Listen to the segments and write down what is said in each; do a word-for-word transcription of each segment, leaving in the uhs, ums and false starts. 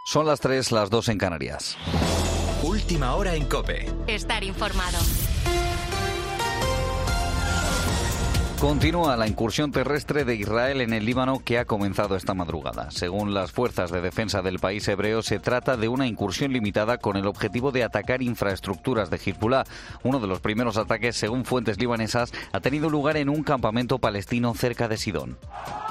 Son las tres, las dos en Canarias. Última hora en COPE. Estar informado. Continúa la incursión terrestre de Israel en el Líbano que ha comenzado esta madrugada. Según las fuerzas de defensa del país hebreo, se trata de una incursión limitada con el objetivo de atacar infraestructuras de Hezbollah. Uno de los primeros ataques, según fuentes libanesas, ha tenido lugar en un campamento palestino cerca de Sidón.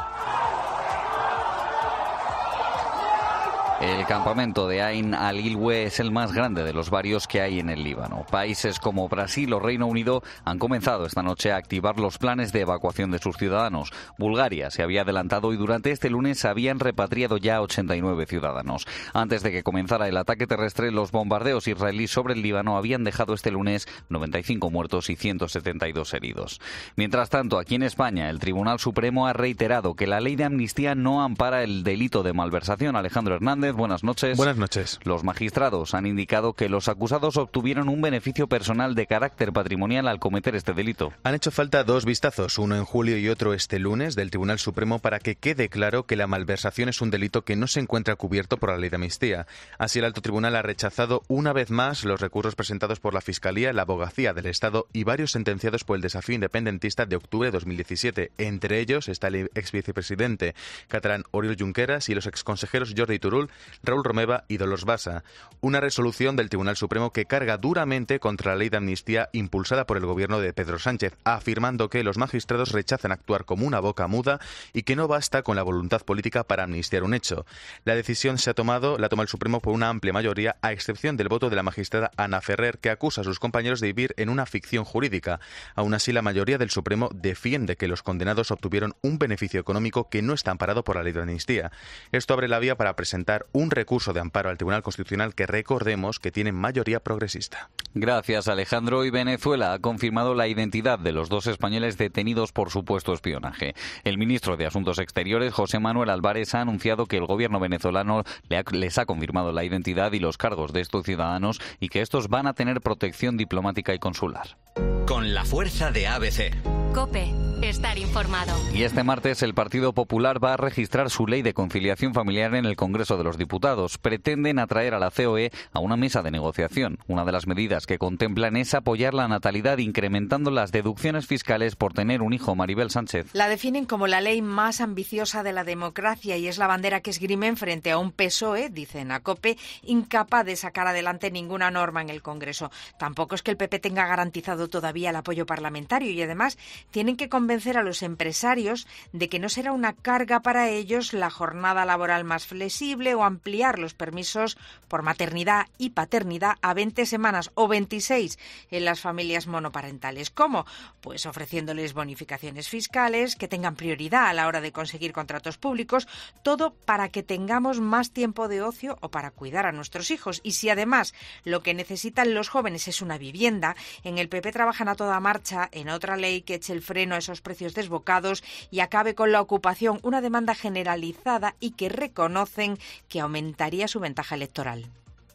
El campamento de Ain al-Ilwe es el más grande de los varios que hay en el Líbano. Países como Brasil o Reino Unido han comenzado esta noche a activar los planes de evacuación de sus ciudadanos. Bulgaria se había adelantado y durante este lunes se habían repatriado ya ochenta y nueve ciudadanos. Antes de que comenzara el ataque terrestre, los bombardeos israelíes sobre el Líbano habían dejado este lunes noventa y cinco muertos y ciento setenta y dos heridos. Mientras tanto, aquí en España, el Tribunal Supremo ha reiterado que la ley de amnistía no ampara el delito de malversación. Alejandro Hernández, buenas noches. Buenas noches. Los magistrados han indicado que los acusados obtuvieron un beneficio personal de carácter patrimonial al cometer este delito. Han hecho falta dos vistazos, uno en julio y otro este lunes, del Tribunal Supremo para que quede claro que la malversación es un delito que no se encuentra cubierto por la ley de amnistía. Así, el Alto Tribunal ha rechazado una vez más los recursos presentados por la Fiscalía, la Abogacía del Estado y varios sentenciados por el desafío independentista de octubre de dos mil diecisiete. Entre ellos está el ex vicepresidente catalán Oriol Junqueras y los exconsejeros Jordi Turull, Raúl Romeva y Dolors Bassa. Una resolución del Tribunal Supremo que carga duramente contra la ley de amnistía impulsada por el gobierno de Pedro Sánchez, afirmando que los magistrados rechazan actuar como una boca muda y que no basta con la voluntad política para amnistiar un hecho. La decisión se ha tomado, la toma el Supremo por una amplia mayoría, a excepción del voto de la magistrada Ana Ferrer, que acusa a sus compañeros de vivir en una ficción jurídica. Aún así, la mayoría del Supremo defiende que los condenados obtuvieron un beneficio económico que no está amparado por la ley de amnistía. Esto abre la vía para presentar un recurso de amparo al Tribunal Constitucional que recordemos que tiene mayoría progresista. Gracias, Alejandro. Y Venezuela ha confirmado la identidad de los dos españoles detenidos por supuesto espionaje. El ministro de Asuntos Exteriores, José Manuel Álvarez, ha anunciado que el gobierno venezolano le ha, les ha confirmado la identidad y los cargos de estos ciudadanos y que estos van a tener protección diplomática y consular. Con la fuerza de A B C. COPE. Estar informado. Y este martes el Partido Popular va a registrar su ley de conciliación familiar en el Congreso de los Diputados. Pretenden atraer a la C O E a una mesa de negociación. Una de las medidas que contemplan es apoyar la natalidad incrementando las deducciones fiscales por tener un hijo. Maribel Sánchez. La definen como la ley más ambiciosa de la democracia y es la bandera que esgrimen frente a un P S O E, dicen a COPE, incapaz de sacar adelante ninguna norma en el Congreso. Tampoco es que el P P tenga garantizado todavía el apoyo parlamentario y además tienen que convencer a los empresarios de que no será una carga para ellos la jornada laboral más flexible o ampliar los permisos por maternidad y paternidad a veinte semanas o veintiséis en las familias monoparentales. ¿Cómo? Pues ofreciéndoles bonificaciones fiscales, que tengan prioridad a la hora de conseguir contratos públicos, todo para que tengamos más tiempo de ocio o para cuidar a nuestros hijos. Y si además lo que necesitan los jóvenes es una vivienda, en el P P trabajan a toda marcha en otra ley que eche el freno a esos precios desbocados y acabe con la ocupación, una demanda generalizada y que reconocen que aumentaría su ventaja electoral.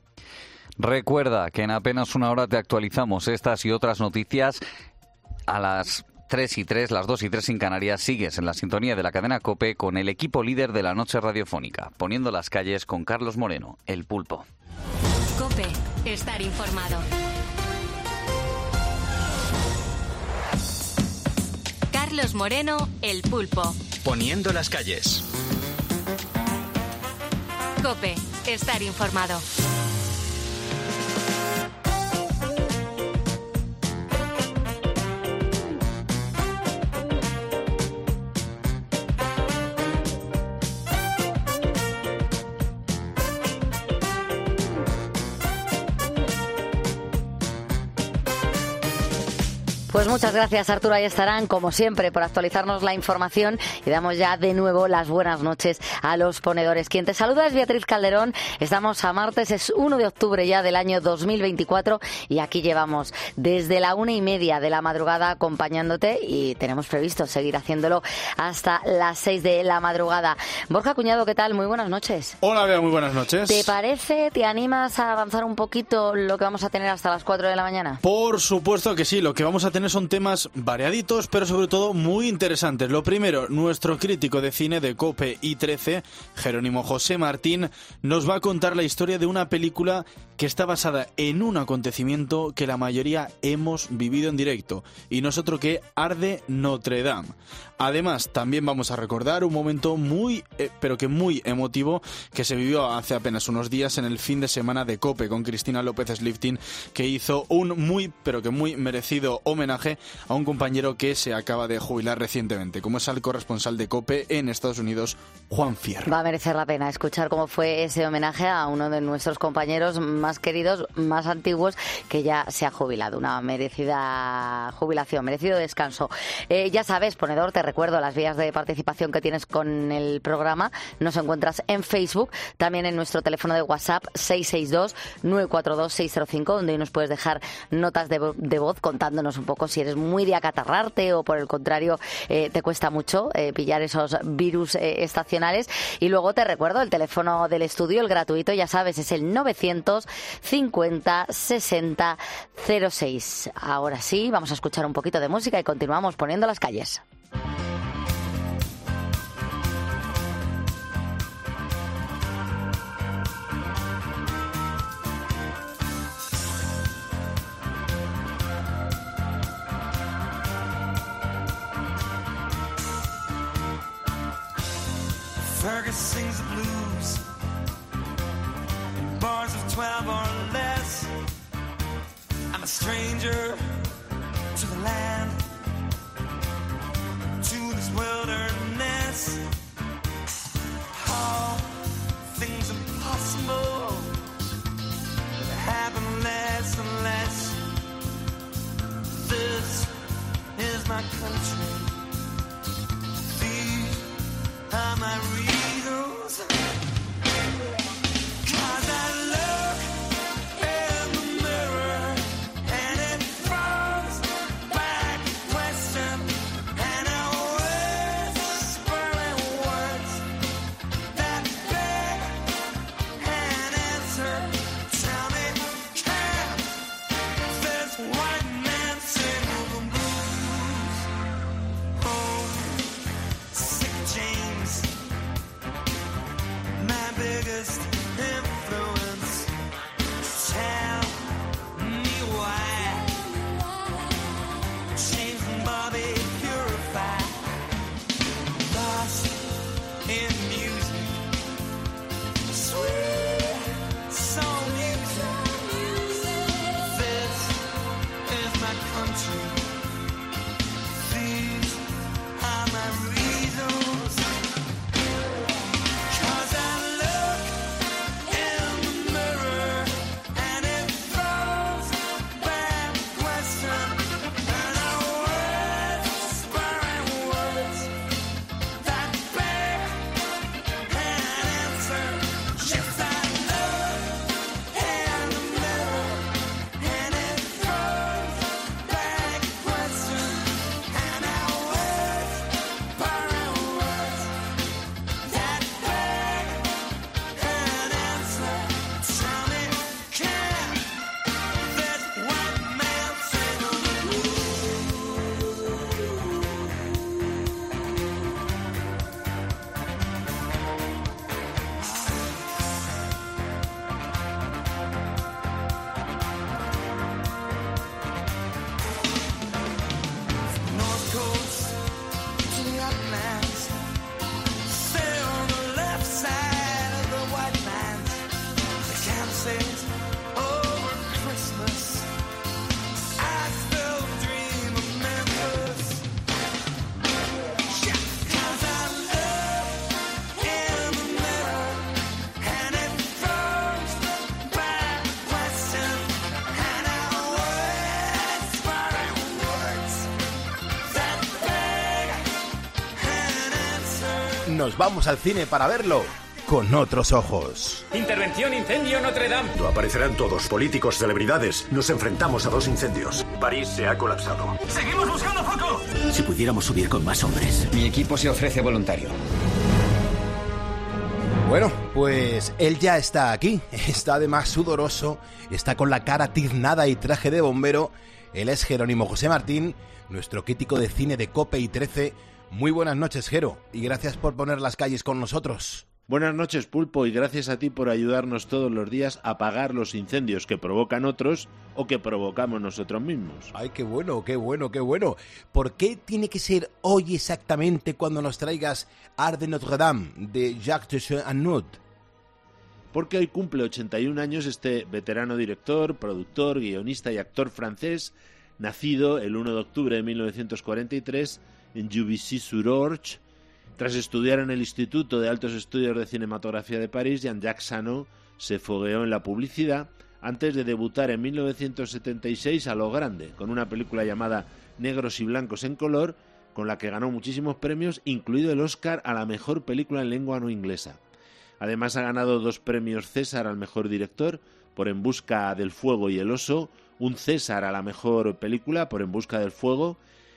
Recuerda que en apenas una hora te actualizamos estas y otras noticias a las tres y tres, las dos y tres en Canarias. Sigues en la sintonía de la cadena COPE con el equipo líder de la noche radiofónica, poniendo las calles con Carlos Moreno, el Pulpo. COPE. Estar informado. Carlos Moreno, el Pulpo. Poniendo las calles. COPE. Estar informado. Pues muchas gracias, Arturo. Ahí estarán, como siempre, por actualizarnos la información y damos ya de nuevo las buenas noches a los ponedores. Quien te saluda es Beatriz Calderón. Estamos a martes, es uno de octubre ya del año dos mil veinticuatro y aquí llevamos desde la una y media de la madrugada acompañándote y tenemos previsto seguir haciéndolo hasta las seis de la madrugada. Borja Cuñado, ¿qué tal? Muy buenas noches. Hola, Bea, muy buenas noches. ¿Te parece, te animas a avanzar un poquito lo que vamos a tener hasta las cuatro de la mañana? Por supuesto que sí, lo que vamos a tener recomendaciones son temas variaditos, pero sobre todo muy interesantes. Lo primero, nuestro crítico de cine de COPE y trece, Jerónimo José Martín, nos va a contar la historia de una película que está basada en un acontecimiento que la mayoría hemos vivido en directo, y no es otro que Arde Notre Dame. Además, también vamos a recordar un momento muy, eh, pero que muy emotivo que se vivió hace apenas unos días en el fin de semana de COPE con Cristina López Sliftin, que hizo un muy, pero que muy merecido homenaje a un compañero que se acaba de jubilar recientemente, como es el corresponsal de COPE en Estados Unidos, Juan Fierro. Va a merecer la pena escuchar cómo fue ese homenaje a uno de nuestros compañeros más queridos, más antiguos, que ya se ha jubilado. Una merecida jubilación, merecido descanso. Eh, ya sabes, ponedor, te recuerdo las vías de participación que tienes con el programa. Nos encuentras en Facebook, también en nuestro teléfono de WhatsApp seis seis dos, nueve cuatro dos, seis cero cinco, donde nos puedes dejar notas de, vo- de voz contándonos un poco si eres muy de acatarrarte o por el contrario eh, te cuesta mucho eh, pillar esos virus eh, estacionales. Y luego te recuerdo el teléfono del estudio, el gratuito, ya sabes, es el novecientos cincuenta sesenta cero seis. Ahora sí, vamos a escuchar un poquito de música y continuamos poniendo las calles. Fergus sings the blues in bars of twelve or less. I'm a stranger to the land, to this wilderness. All things impossible happen less and less. This is my country. These are my reasons. Cause I look in the mirror and it throws back a question, and I whisper words that beg an answer. Tell me, can this white man sing the blues? Oh, sick James, my biggest influence. Tell me why James and Bobby purify, lost in music, sweet soul music. This is my country. These are my reasons. Cause I look in the mirror and it throws back a question, and I whisper words that beg an answer. Yes, I look in the mirror and it throws back a question, and I whisper words that beg an answer. Tell me, can this white man sing the blues? North Coast to the Uplands, stay on the left side of the white lines. The campsites over Christmas. I still dream of Memphis. Yeah, 'cause I look in the mirror and it throws back a question, and I whisper words that beg an answer. Nos vamos al cine para verlo con otros ojos. Intervención incendio Notre Dame. Aparecerán todos, políticos, celebridades. Nos enfrentamos a dos incendios. París se ha colapsado. ¡Seguimos buscando foco! Si pudiéramos subir con más hombres. Mi equipo se ofrece voluntario. Bueno, pues él ya está aquí. Está además sudoroso, está con la cara tiznada y traje de bombero Él es Jerónimo José Martín, nuestro crítico de cine de COPE y trece. Muy buenas noches, Jero, y gracias por poner las calles con nosotros. Buenas noches, Pulpo, y gracias a ti por ayudarnos todos los días a apagar los incendios que provocan otros o que provocamos nosotros mismos. Ay, qué bueno, qué bueno, qué bueno. ¿Por qué tiene que ser hoy exactamente cuando nos traigas Art de Notre Dame, de Jacques Annaud? Porque hoy cumple ochenta y un años este veterano director, productor, guionista y actor francés, nacido el uno de octubre de mil novecientos cuarenta y tres en Juvisy-sur-Orge. Tras estudiar en el Instituto de Altos Estudios de Cinematografía de París, Jean-Jacques Annaud se fogueó en la publicidad antes de debutar en mil novecientos setenta y seis a lo grande, con una película llamada Negros y Blancos en Color, con la que ganó muchísimos premios, incluido el Oscar a la mejor película en lengua no inglesa. Además ha ganado dos premios César al mejor director por En busca del fuego y el oso, un César a la mejor película por En busca del fuego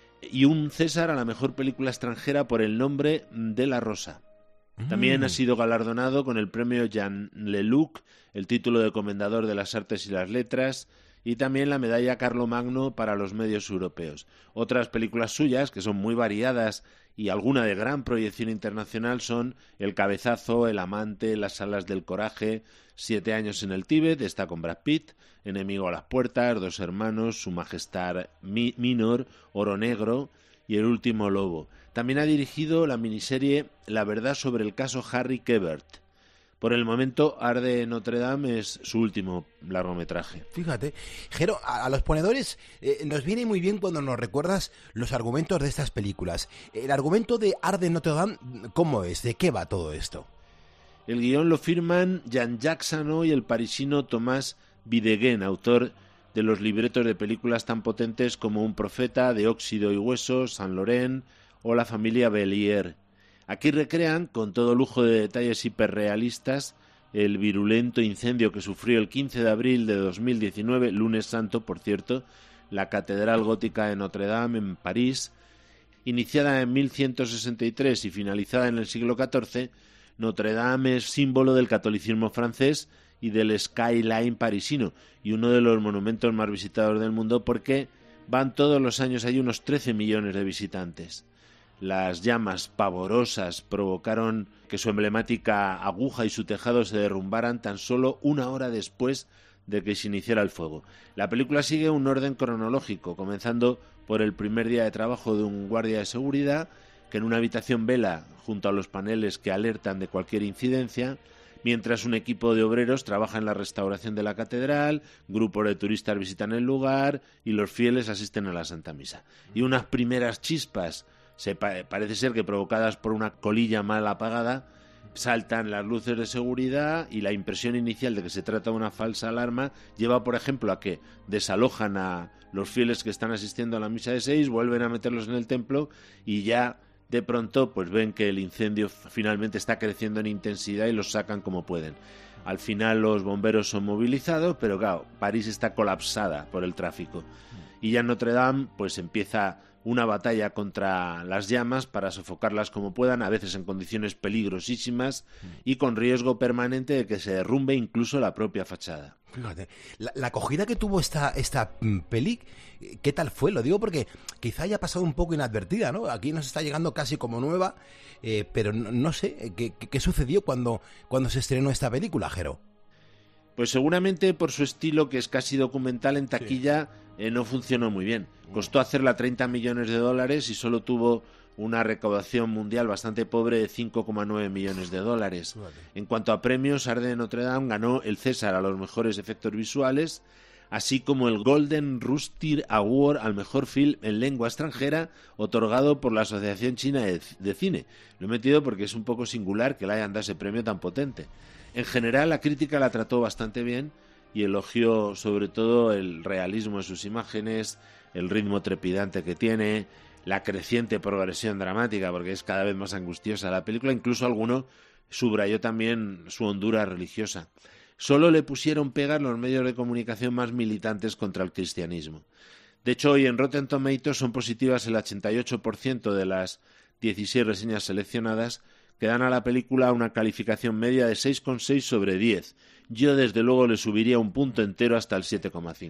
y un César a la mejor película extranjera por El nombre de la rosa. También ha sido galardonado con el premio Jean Leluc, el título de Comendador de las Artes y las Letras, y también la medalla Carlomagno para los medios europeos. Otras películas suyas, que son muy variadas y alguna de gran proyección internacional, son El cabezazo, El amante, Las alas del coraje, Siete años en el Tíbet, está con Brad Pitt, Enemigo a las puertas, Dos hermanos, Su majestad Mi- Minor, Oro negro y El último lobo. También ha dirigido la miniserie La verdad sobre el caso Harry Quebert. Por el momento, Art de Notre Dame es su último largometraje. Fíjate, Jero, a, a los ponedores eh, nos viene muy bien cuando nos recuerdas los argumentos de estas películas. El argumento de Art de Notre Dame, ¿cómo es? ¿De qué va todo esto? El guión lo firman Jean-Jacques Annaud y el parisino Thomas Videguen, autor de los libretos de películas tan potentes como Un profeta, De óxido y hueso, Saint Laurent o La familia Bélier. Aquí recrean, con todo lujo de detalles hiperrealistas, el virulento incendio que sufrió el quince de abril de dos mil diecinueve, lunes santo, por cierto, la Catedral Gótica de Notre Dame en París. Iniciada en mil ciento sesenta y tres y finalizada en el siglo catorce, Notre Dame es símbolo del catolicismo francés y del skyline parisino, y uno de los monumentos más visitados del mundo porque van todos los años, hay unos trece millones de visitantes. Las llamas pavorosas provocaron que su emblemática aguja y su tejado se derrumbaran tan solo una hora después de que se iniciara el fuego. La película sigue un orden cronológico, comenzando por el primer día de trabajo de un guardia de seguridad que en una habitación vela junto a los paneles que alertan de cualquier incidencia, mientras un equipo de obreros trabaja en la restauración de la catedral, grupos de turistas visitan el lugar y los fieles asisten a la Santa Misa. Y unas primeras chispas, se pa- parece ser que provocadas por una colilla mal apagada, saltan las luces de seguridad y la impresión inicial de que se trata de una falsa alarma lleva, por ejemplo, a que desalojan a los fieles que están asistiendo a la misa de seis, vuelven a meterlos en el templo y ya de pronto pues ven que el incendio finalmente está creciendo en intensidad y los sacan como pueden. Al final los bomberos son movilizados, pero claro, París está colapsada por el tráfico. Y ya en Notre Dame pues empieza una batalla contra las llamas para sofocarlas como puedan, a veces en condiciones peligrosísimas y con riesgo permanente de que se derrumbe incluso la propia fachada. Fíjate, la, la acogida que tuvo esta, esta peli, ¿qué tal fue? Lo digo porque quizá haya pasado un poco inadvertida, ¿no? Aquí nos está llegando casi como nueva, eh, pero no, no sé, ¿qué, qué sucedió cuando, cuando se estrenó esta película, Jero? Pues seguramente por su estilo, que es casi documental, en taquilla sí. eh, no funcionó muy bien. Costó hacerla treinta millones de dólares y solo tuvo una recaudación mundial bastante pobre de cinco coma nueve millones de dólares. Vale. En cuanto a premios, Art de Notre Dame ganó el César a los mejores efectos visuales, así como el Golden Rooster Award al mejor film en lengua extranjera, otorgado por la Asociación China de, de Cine. Lo he metido porque es un poco singular que le hayan dado ese premio tan potente. En general, la crítica la trató bastante bien y elogió sobre todo el realismo de sus imágenes, el ritmo trepidante que tiene, la creciente progresión dramática, porque es cada vez más angustiosa la película. Incluso alguno subrayó también su hondura religiosa. Solo le pusieron pegas los medios de comunicación más militantes contra el cristianismo. De hecho, hoy en Rotten Tomatoes son positivas el ochenta y ocho por ciento de las dieciséis reseñas seleccionadas, que dan a la película una calificación media de seis coma seis sobre diez. Yo, desde luego, le subiría un punto entero hasta el siete coma cinco.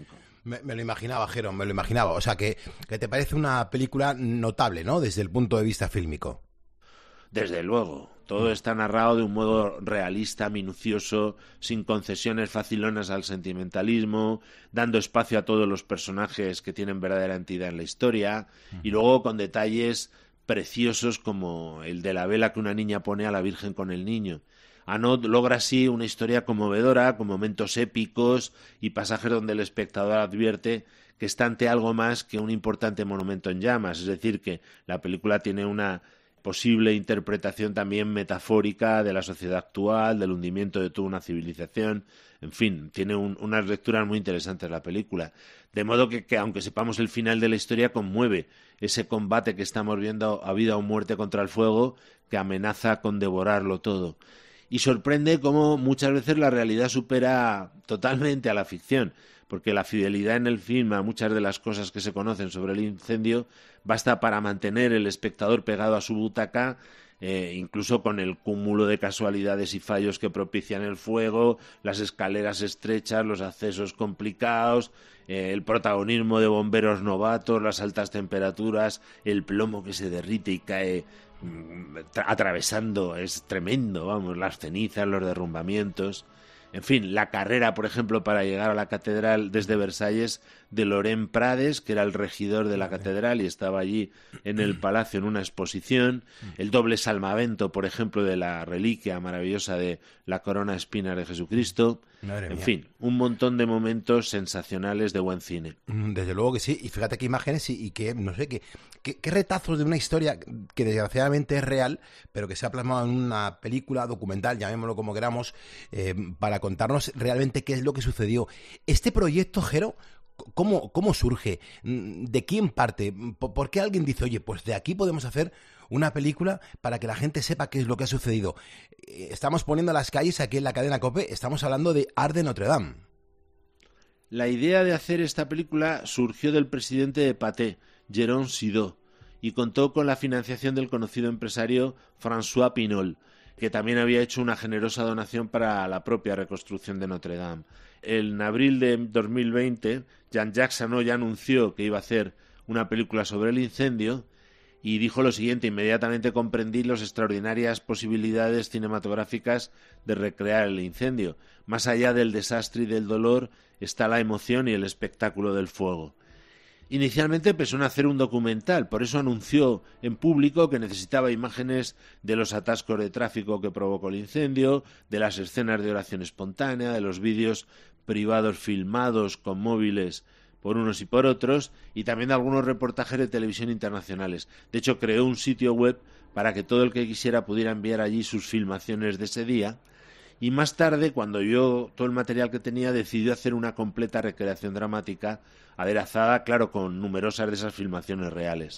Me, me lo imaginaba, Jero, me lo imaginaba. O sea, que, que te parece una película notable, ¿no? Desde el punto de vista fílmico. Desde luego. Todo está narrado de un modo realista, minucioso, sin concesiones facilonas al sentimentalismo, dando espacio a todos los personajes que tienen verdadera entidad en la historia, y luego con detalles preciosos como el de la vela que una niña pone a la Virgen con el niño. Anot logra así una historia conmovedora, con momentos épicos y pasajes donde el espectador advierte que está ante algo más que un importante monumento en llamas, es decir, que la película tiene una posible interpretación también metafórica de la sociedad actual, del hundimiento de toda una civilización, en fin, tiene un, unas lecturas muy interesantes la película, de modo que, que aunque sepamos el final de la historia, conmueve ese combate que estamos viendo a vida o muerte contra el fuego, que amenaza con devorarlo todo. Y sorprende cómo muchas veces la realidad supera totalmente a la ficción, porque la fidelidad en el film a muchas de las cosas que se conocen sobre el incendio basta para mantener el espectador pegado a su butaca, eh, incluso con el cúmulo de casualidades y fallos que propician el fuego, las escaleras estrechas, los accesos complicados, eh, el protagonismo de bomberos novatos, las altas temperaturas, el plomo que se derrite y cae mmm, atravesando, es tremendo, vamos, las cenizas, los derrumbamientos. En fin, la carrera, por ejemplo, para llegar a la catedral desde Versalles de Laurent Prades, que era el regidor de la catedral y estaba allí en el palacio en una exposición. El doble salmavento, por ejemplo, de la reliquia maravillosa de la corona espinas de Jesucristo. Madre en mía. fin, un montón de momentos sensacionales de buen cine. Desde luego que sí, y fíjate qué imágenes y, y qué, no sé, qué, qué, qué retazos de una historia que desgraciadamente es real, pero que se ha plasmado en una película, documental, llamémoslo como queramos, eh, para contarnos realmente qué es lo que sucedió. Este proyecto, Jero, ¿cómo, cómo surge? ¿De quién parte? ¿Por qué alguien dice, oye, pues de aquí podemos hacer una película para que la gente sepa qué es lo que ha sucedido? Estamos poniendo las calles aquí en la cadena COPE, estamos hablando de Arc de Notre Dame. La idea de hacer esta película surgió del presidente de Pathé, Jérôme Sido, y contó con la financiación del conocido empresario François Pinol, que también había hecho una generosa donación para la propia reconstrucción de Notre Dame. En abril de dos mil veinte, Jean-Jacques Hano ya anunció que iba a hacer una película sobre el incendio y dijo lo siguiente: inmediatamente comprendí las extraordinarias posibilidades cinematográficas de recrear el incendio. Más allá del desastre y del dolor está la emoción y el espectáculo del fuego. Inicialmente pensó en hacer un documental, por eso anunció en público que necesitaba imágenes de los atascos de tráfico que provocó el incendio, de las escenas de oración espontánea, de los vídeos privados filmados con móviles por unos y por otros, y también de algunos reportajes de televisión internacionales. De hecho, creó un sitio web para que todo el que quisiera pudiera enviar allí sus filmaciones de ese día, y más tarde, cuando vio todo el material que tenía, decidió hacer una completa recreación dramática, aderezada, claro, con numerosas de esas filmaciones reales.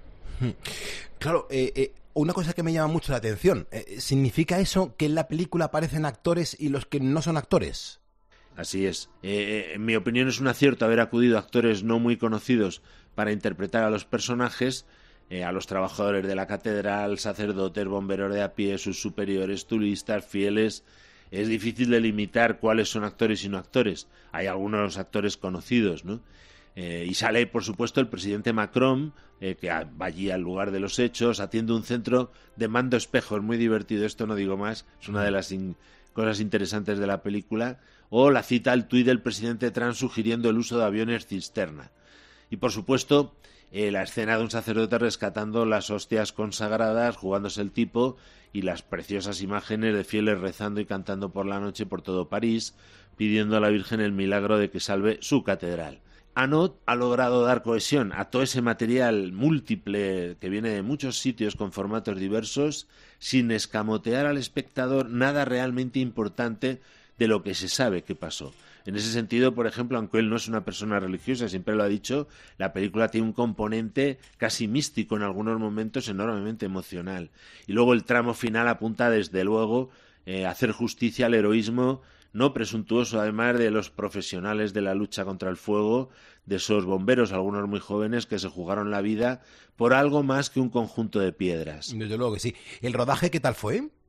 Claro, eh, eh, una cosa que me llama mucho la atención, eh, ¿significa eso que en la película aparecen actores y los que no son actores? Así es. Eh, en mi opinión es un acierto haber acudido a actores no muy conocidos para interpretar a los personajes, eh, a los trabajadores de la catedral, sacerdotes, bomberos de a pie, sus superiores, turistas, fieles. Es difícil delimitar cuáles son actores y no actores. Hay algunos actores conocidos, ¿no? Eh, y sale, por supuesto, el presidente Macron, eh, que va allí al lugar de los hechos, atiende un centro de mando espejo. Es muy divertido, esto no digo más, es una de las in- cosas interesantes de la película. O la cita al tuit del presidente Trump sugiriendo el uso de aviones cisterna. Y, por supuesto, eh, la escena de un sacerdote rescatando las hostias consagradas, jugándose el tipo, y las preciosas imágenes de fieles rezando y cantando por la noche por todo París, pidiendo a la Virgen el milagro de que salve su catedral. Anot ha logrado dar cohesión a todo ese material múltiple que viene de muchos sitios con formatos diversos, sin escamotear al espectador nada realmente importante de lo que se sabe que pasó. En ese sentido, por ejemplo, aunque él no es una persona religiosa, siempre lo ha dicho, la película tiene un componente casi místico en algunos momentos, enormemente emocional. Y luego el tramo final apunta, desde luego, eh, a hacer justicia al heroísmo no presuntuoso, además, de los profesionales de la lucha contra el fuego, de esos bomberos, algunos muy jóvenes, que se jugaron la vida por algo más que un conjunto de piedras. Desde luego que sí. ¿El rodaje qué tal fue?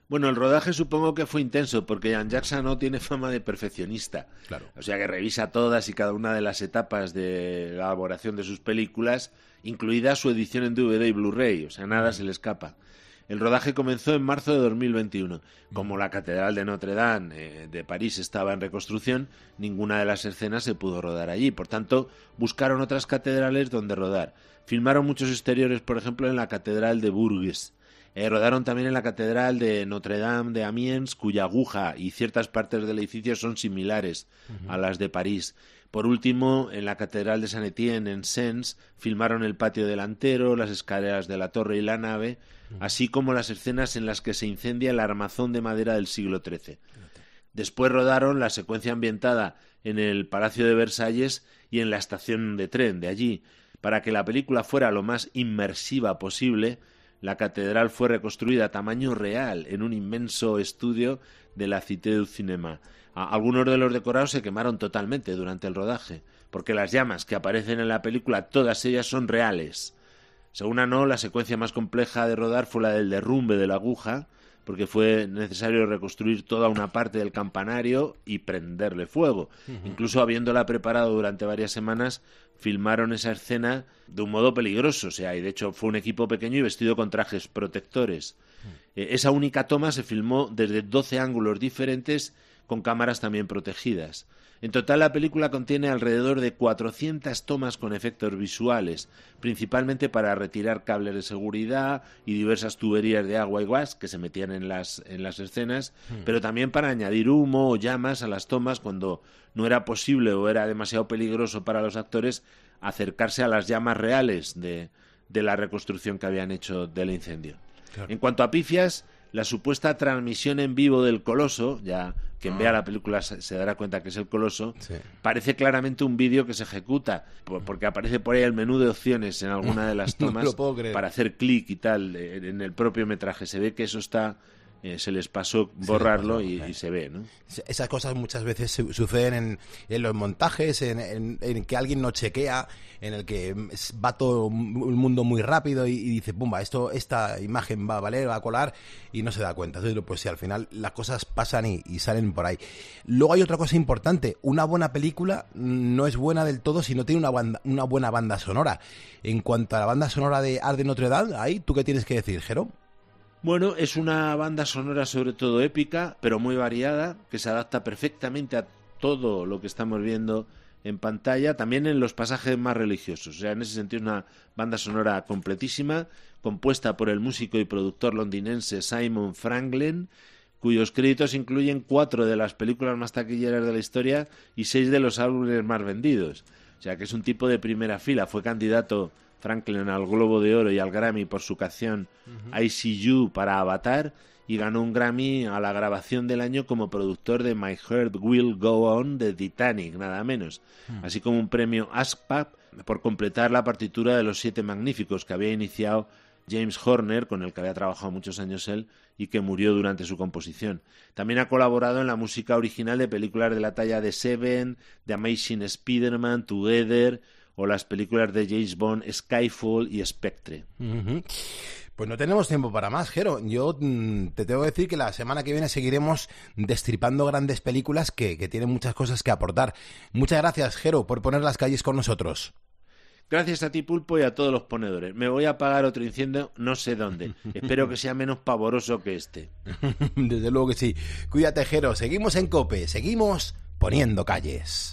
Bueno, el rodaje supongo que fue intenso, porque Jan Jackson no tiene fama de perfeccionista. Claro. O sea que revisa todas y cada una de las etapas de la elaboración de sus películas, incluida su edición en D V D y Blu-ray, o sea, nada se le escapa. El rodaje comenzó en marzo de dos mil veintiuno. Como la Catedral de Notre Dame eh, de París estaba en reconstrucción, ninguna de las escenas se pudo rodar allí. Por tanto, buscaron otras catedrales donde rodar. Filmaron muchos exteriores, por ejemplo, en la Catedral de Bourges. Eh, rodaron también en la Catedral de Notre Dame de Amiens, cuya aguja y ciertas partes del edificio son similares uh-huh. a las de París. Por último, en la Catedral de Saint-Étienne, en Sens, filmaron el patio delantero, las escaleras de la torre y la nave, uh-huh. así como las escenas en las que se incendia el armazón de madera del siglo trece. Después rodaron la secuencia ambientada en el Palacio de Versalles y en la estación de tren de allí. Para que la película fuera lo más inmersiva posible, la catedral fue reconstruida a tamaño real en un inmenso estudio de la Cité du Cinéma. Algunos de los decorados se quemaron totalmente durante el rodaje, porque las llamas que aparecen en la película, todas ellas son reales. Según Anó, la secuencia más compleja de rodar fue la del derrumbe de la aguja, porque fue necesario reconstruir toda una parte del campanario y prenderle fuego. Uh-huh. Incluso habiéndola preparado durante varias semanas, filmaron esa escena de un modo peligroso, o sea, y de hecho fue un equipo pequeño y vestido con trajes protectores. Uh-huh. Eh, esa única toma se filmó desde doce ángulos diferentes, con cámaras también protegidas. En total, la película contiene alrededor de cuatrocientas tomas con efectos visuales, principalmente para retirar cables de seguridad y diversas tuberías de agua y gas que se metían en las, en las escenas, hmm. pero también para añadir humo o llamas a las tomas cuando no era posible o era demasiado peligroso para los actores acercarse a las llamas reales de, de la reconstrucción que habían hecho del incendio. Claro. En cuanto a pifias, la supuesta transmisión en vivo del Coloso, ya quien vea la película se, se dará cuenta que es el Coloso, sí. parece claramente un vídeo que se ejecuta, porque aparece por ahí el menú de opciones en alguna de las tomas no para hacer clic y tal en el propio metraje. Se ve que eso está... Eh, se les pasó borrarlo les pasó, y, y se ve, ¿no? Esas cosas muchas veces su- suceden en, en los montajes, en, en, en que alguien no chequea, en el que va todo el mundo muy rápido y, y dice, pumba, esto, esta imagen va a valer, va a colar, y no se da cuenta. Entonces, pues sí, al final las cosas pasan y, y salen por ahí. Luego hay otra cosa importante, una buena película no es buena del todo si no tiene una, banda, una buena banda sonora. En cuanto a la banda sonora de Arde Notre Dame, ahí, ¿tú qué tienes que decir, Jero? Bueno, es una banda sonora sobre todo épica, pero muy variada, que se adapta perfectamente a todo lo que estamos viendo en pantalla, también en los pasajes más religiosos. O sea, en ese sentido es una banda sonora completísima, compuesta por el músico y productor londinense Simon Franklin, cuyos créditos incluyen cuatro de las películas más taquilleras de la historia y seis de los álbumes más vendidos. O sea, que es un tipo de primera fila. Fue candidato Franklin al Globo de Oro y al Grammy por su canción uh-huh. I See You para Avatar, y ganó un Grammy a la grabación del año como productor de My Heart Will Go On de Titanic, nada menos, uh-huh. así como un premio ASCAP por completar la partitura de Los Siete Magníficos que había iniciado James Horner, con el que había trabajado muchos años él y que murió durante su composición. También ha colaborado en la música original de películas de la talla de Seven, The Amazing Spider-Man, Together, o las películas de James Bond, Skyfall y Spectre. Uh-huh. Pues no tenemos tiempo para más, Jero. Yo mmm, te tengo que decir que la semana que viene seguiremos destripando grandes películas que, que tienen muchas cosas que aportar. Muchas gracias, Jero, por poner las calles con nosotros. Gracias a ti, Pulpo, y a todos los ponedores. Me voy a apagar otro incendio, no sé dónde. Espero que sea menos pavoroso que este. Desde luego que sí. Cuídate, Jero. Seguimos en COPE. Seguimos poniendo calles.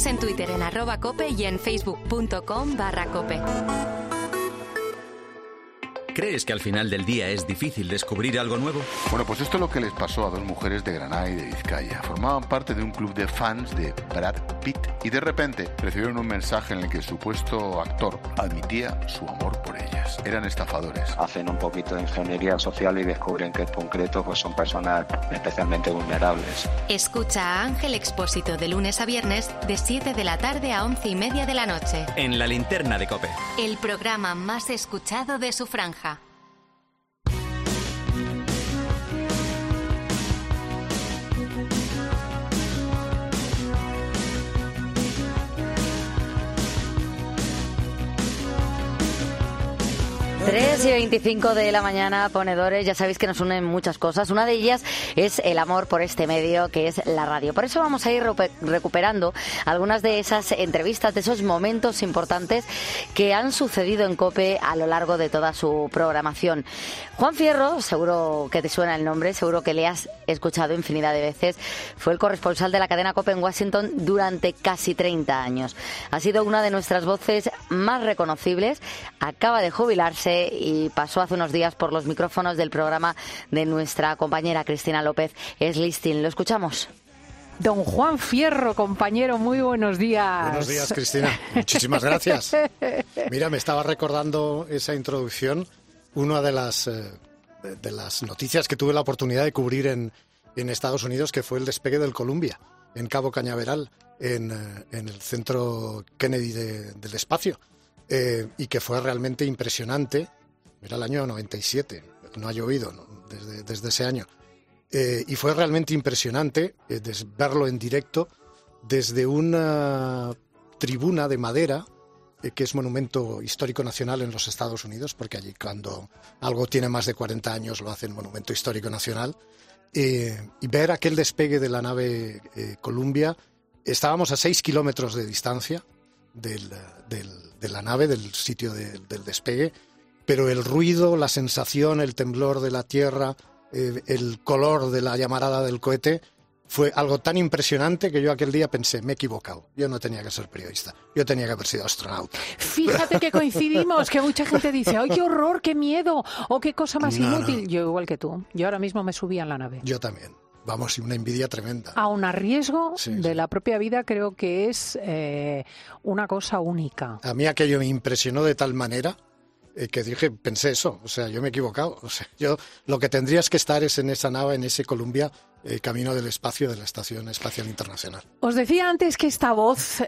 en Twitter en arroba cope y en facebook.com barra cope. ¿Crees que al final del día es difícil descubrir algo nuevo? Bueno, pues esto es lo que les pasó a dos mujeres de Granada y de Vizcaya. Formaban parte de un club de fans de Brad Pitt y de repente recibieron un mensaje en el que el supuesto actor admitía su amor por ellas. Eran estafadores. Hacen un poquito de ingeniería social y descubren que en concreto pues son personas especialmente vulnerables. Escucha a Ángel Expósito de lunes a viernes de siete de la tarde a once y media de la noche. En La Linterna de COPE. El programa más escuchado de su franja. tres y veinticinco de la mañana, ponedores, ya sabéis que nos unen muchas cosas. Una de ellas es el amor por este medio que es la radio. Por eso vamos a ir recuperando algunas de esas entrevistas, de esos momentos importantes que han sucedido en COPE a lo largo de toda su programación. Juan Fierro, seguro que te suena el nombre, seguro que le has escuchado infinidad de veces, fue el corresponsal de la cadena COPE en Washington durante casi treinta años. Ha sido una de nuestras voces más reconocibles, acaba de jubilarse y pasó hace unos días por los micrófonos del programa de nuestra compañera Cristina López. Es Listín, lo escuchamos. Don Juan Fierro, compañero, muy buenos días. Buenos días, Cristina. Muchísimas gracias. Mira, me estaba recordando esa introducción, una de las, eh, de las noticias que tuve la oportunidad de cubrir en, en Estados Unidos, que fue el despegue del Columbia, en Cabo Cañaveral, en, eh, en el centro Kennedy de, del espacio, eh, y que fue realmente impresionante. Era el año noventa y siete, no ha llovido, ¿no? desde, desde ese año. Eh, y fue realmente impresionante eh, des, verlo en directo desde una tribuna de madera, eh, que es monumento histórico nacional en los Estados Unidos, porque allí cuando algo tiene más de cuarenta años lo hacen monumento histórico nacional, eh, y ver aquel despegue de la nave eh, Columbia. Estábamos a seis kilómetros de distancia del, del, de la nave, del sitio de, del despegue, pero el ruido, la sensación, el temblor de la tierra, Eh, el color de la llamarada del cohete fue algo tan impresionante que yo aquel día pensé, me he equivocado, yo no tenía que ser periodista, yo tenía que haber sido astronauta. Fíjate que coincidimos, que mucha gente dice, ¡ay, qué horror, qué miedo! ¡O qué cosa más No, inútil! no. Yo igual que tú, yo ahora mismo me subí a la nave. Yo también, vamos, y una envidia tremenda. Aun a riesgo Sí, de sí. la propia vida, creo que es eh, una cosa única. A mí aquello me impresionó de tal manera eh, que dije, pensé eso, o sea, yo me he equivocado. O sea, yo lo que tendrías que estar es en esa nave, en ese Columbia, eh, camino del espacio de la Estación Espacial Internacional. Os decía antes que esta voz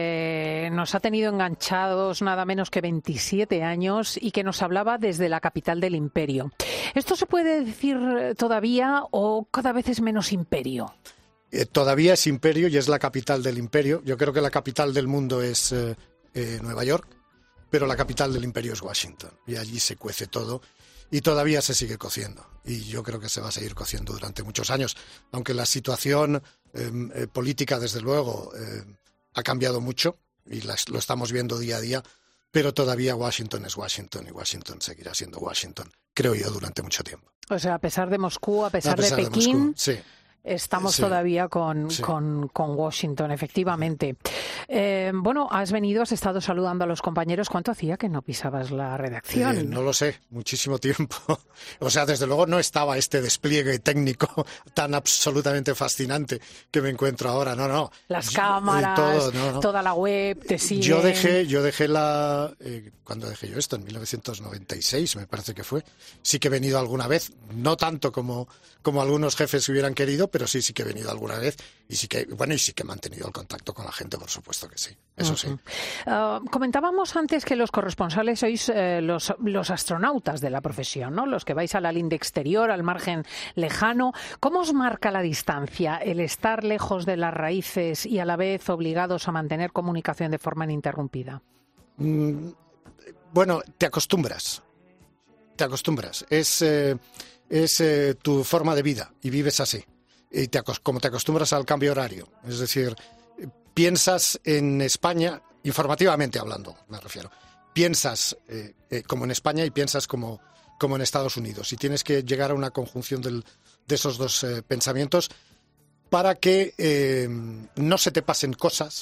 eh, nos ha tenido enganchados nada menos que veintisiete años y que nos hablaba desde la capital del imperio. ¿Esto se puede decir todavía o cada vez es menos imperio? Eh, todavía es imperio y es la capital del imperio. Yo creo que la capital del mundo es eh, eh, Nueva York, pero la capital del imperio es Washington. Y allí se cuece todo y todavía se sigue cociendo. Y yo creo que se va a seguir cociendo durante muchos años. Aunque la situación eh, eh, política, desde luego, eh, ha cambiado mucho y las, lo estamos viendo día a día, pero todavía Washington es Washington y Washington seguirá siendo Washington, creo yo, durante mucho tiempo. O sea, a pesar de Moscú, a pesar, A pesar de de Pekín... Moscú, sí. Estamos Sí. todavía con, Sí. con, con Washington, efectivamente. Eh, bueno, has venido, has estado saludando a los compañeros. ¿Cuánto hacía que no pisabas la redacción? Eh, no lo sé, muchísimo tiempo. O sea, desde luego no estaba este despliegue técnico tan absolutamente fascinante que me encuentro ahora. No, no. Las Yo- cámaras, eh, todo, no, no. toda la web, te siguen. Yo dejé, yo dejé la... Eh, ¿Cuándo dejé yo esto? En mil novecientos noventa y seis, me parece que fue. Sí que he venido alguna vez, no tanto como, como algunos jefes hubieran querido, pero sí, sí que he venido alguna vez. Y sí que, bueno, y sí que he mantenido el contacto con la gente, por supuesto que sí. Eso sí. Uh, comentábamos antes que los corresponsales sois eh, los, los astronautas de la profesión, ¿no? Los que vais a la linde exterior, al margen lejano. ¿Cómo os marca la distancia el estar lejos de las raíces y a la vez obligados a mantener comunicación de forma ininterrumpida? Mm, bueno, te acostumbras. Te acostumbras. Es, eh, es eh, tu forma de vida y vives así. Y te, acos- como te acostumbras al cambio horario. Es decir, eh, piensas en España, informativamente hablando, me refiero. Piensas eh, eh, como en España y piensas como, como en Estados Unidos. Y tienes que llegar a una conjunción del- de esos dos eh, pensamientos para que eh, no se te pasen cosas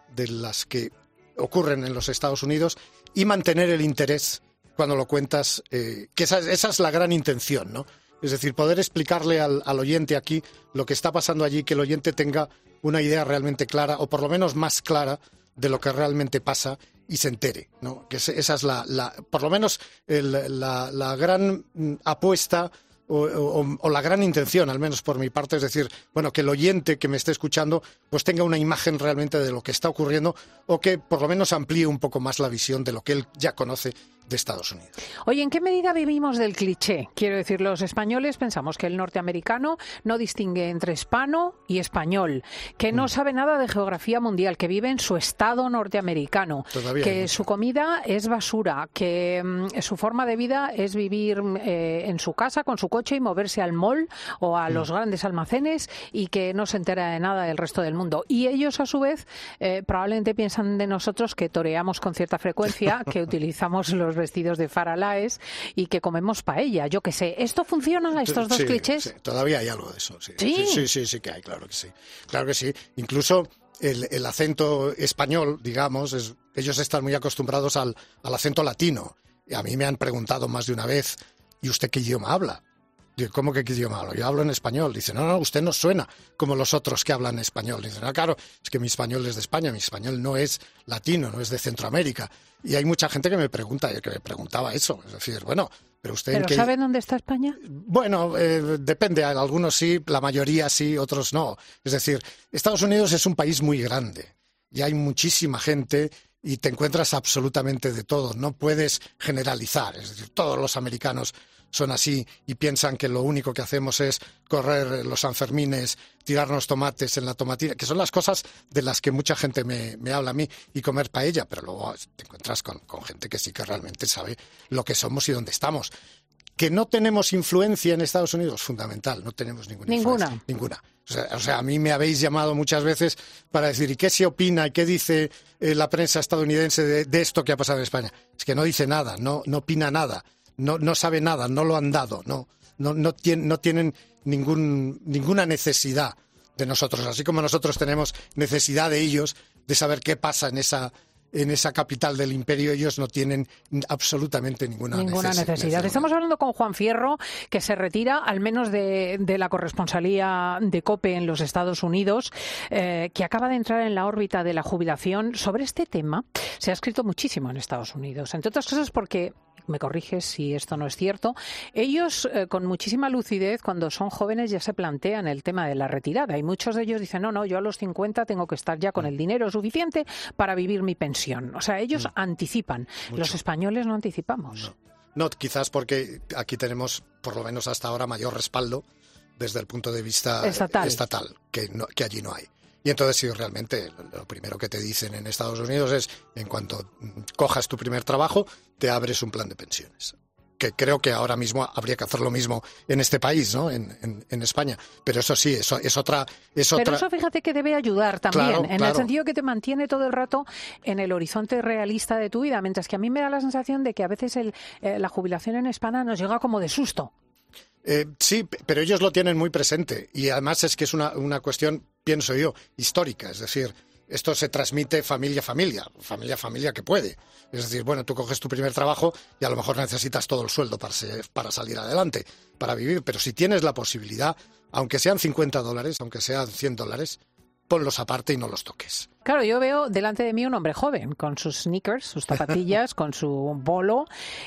de las que ocurren en los Estados Unidos y mantener el interés cuando lo cuentas, eh, que esa, esa es la gran intención, ¿no? Es decir, poder explicarle al, al oyente aquí lo que está pasando allí, que el oyente tenga una idea realmente clara, o por lo menos más clara, de lo que realmente pasa y se entere, ¿no? Que esa es la, la por lo menos el, la, la gran apuesta o, o, o la gran intención, al menos por mi parte, es decir, bueno, que el oyente que me esté escuchando pues tenga una imagen realmente de lo que está ocurriendo, o que por lo menos amplíe un poco más la visión de lo que él ya conoce de Estados Unidos. Oye, ¿en qué medida vivimos del cliché? Quiero decir, los españoles pensamos que el norteamericano no distingue entre hispano y español, que no mm. sabe nada de geografía mundial, que vive en su estado norteamericano, Todavía que su comida es basura, que mm, su forma de vida es vivir eh, en su casa con su coche y moverse al mall o a mm. los grandes almacenes, y que no se entera de nada del resto del mundo. Y ellos, a su vez, eh, probablemente piensan de nosotros que toreamos con cierta frecuencia, que utilizamos los vestidos de Faralaes y que comemos paella, yo qué sé. ¿Esto funciona, estos dos sí, clichés? Sí, todavía hay algo de eso, sí. ¿Sí? Sí, sí, sí, sí que hay, claro que sí. Claro que sí. Incluso el, el acento español, digamos, es, ellos están muy acostumbrados al, al acento latino. Y a mí me han preguntado más de una vez, ¿y usted qué idioma habla? Digo, ¿cómo que qué idioma hablo? Yo hablo en español. Dice, no, no, usted no suena como los otros que hablan español. Dice, no, claro, es que mi español es de España, mi español no es latino, no es de Centroamérica. Y hay mucha gente que me pregunta, que me preguntaba eso. Es decir, bueno, pero usted... ¿Pero ¿en qué... sabe dónde está España? Bueno, eh, depende. Algunos sí, la mayoría sí, otros no. Es decir, Estados Unidos es un país muy grande y hay muchísima gente y te encuentras absolutamente de todo. No puedes generalizar. Es decir, todos los americanos son así y piensan que lo único que hacemos es correr los Sanfermines, tirarnos tomates en la tomatina, que son las cosas de las que mucha gente me, me habla a mí, y comer paella, pero luego te encuentras con, con gente que sí que realmente sabe lo que somos y dónde estamos. ¿Que no tenemos influencia en Estados Unidos? Fundamental, no tenemos ninguna Ninguna. influencia. Ninguna. O sea, o sea, a mí me habéis llamado muchas veces para decir, ¿y qué se opina y qué dice eh, la prensa estadounidense de, de esto que ha pasado en España? Es que no dice nada, no, no opina nada. No, no sabe nada, no lo han dado, no, no, no, tien, no tienen ningún, ninguna necesidad de nosotros, así como nosotros tenemos necesidad de ellos de saber qué pasa en esa, en esa capital del imperio. Ellos no tienen absolutamente ninguna, ninguna necesidad. necesidad. Estamos hablando con Juan Fierro, que se retira al menos de, de la corresponsalía de COPE en los Estados Unidos, eh, que acaba de entrar en la órbita de la jubilación. Sobre este tema se ha escrito muchísimo en Estados Unidos, entre otras cosas porque, me corriges si esto no es cierto, ellos eh, con muchísima lucidez, cuando son jóvenes, ya se plantean el tema de la retirada, y muchos de ellos dicen, no, no, yo a los cincuenta tengo que estar ya con el dinero suficiente para vivir mi pensión. O sea, ellos mm. anticipan. Mucho. Los españoles no anticipamos. No. no, quizás porque aquí tenemos, por lo menos hasta ahora, mayor respaldo desde el punto de vista estatal, estatal que, no, que allí no hay. Y entonces, sí, realmente lo primero que te dicen en Estados Unidos es, en cuanto cojas tu primer trabajo, te abres un plan de pensiones. Que creo que ahora mismo habría que hacer lo mismo en este país, ¿no? En, en, en España. Pero eso sí, eso es otra... Es Pero otra... eso, fíjate, que debe ayudar también, claro, en claro. el sentido que te mantiene todo el rato en el horizonte realista de tu vida, mientras que a mí me da la sensación de que a veces el, eh, la jubilación en España nos llega como de susto. Eh, sí, pero ellos lo tienen muy presente, y además es que es una, una cuestión, pienso yo, histórica. Es decir, esto se transmite familia a familia, familia a familia que puede. Es decir, bueno, tú coges tu primer trabajo y a lo mejor necesitas todo el sueldo para, ser, para salir adelante, para vivir, pero si tienes la posibilidad, aunque sean cincuenta dólares, aunque sean cien dólares, ponlos aparte y no los toques. Claro, yo veo delante de mí un hombre joven, con sus sneakers, sus zapatillas, con su bolo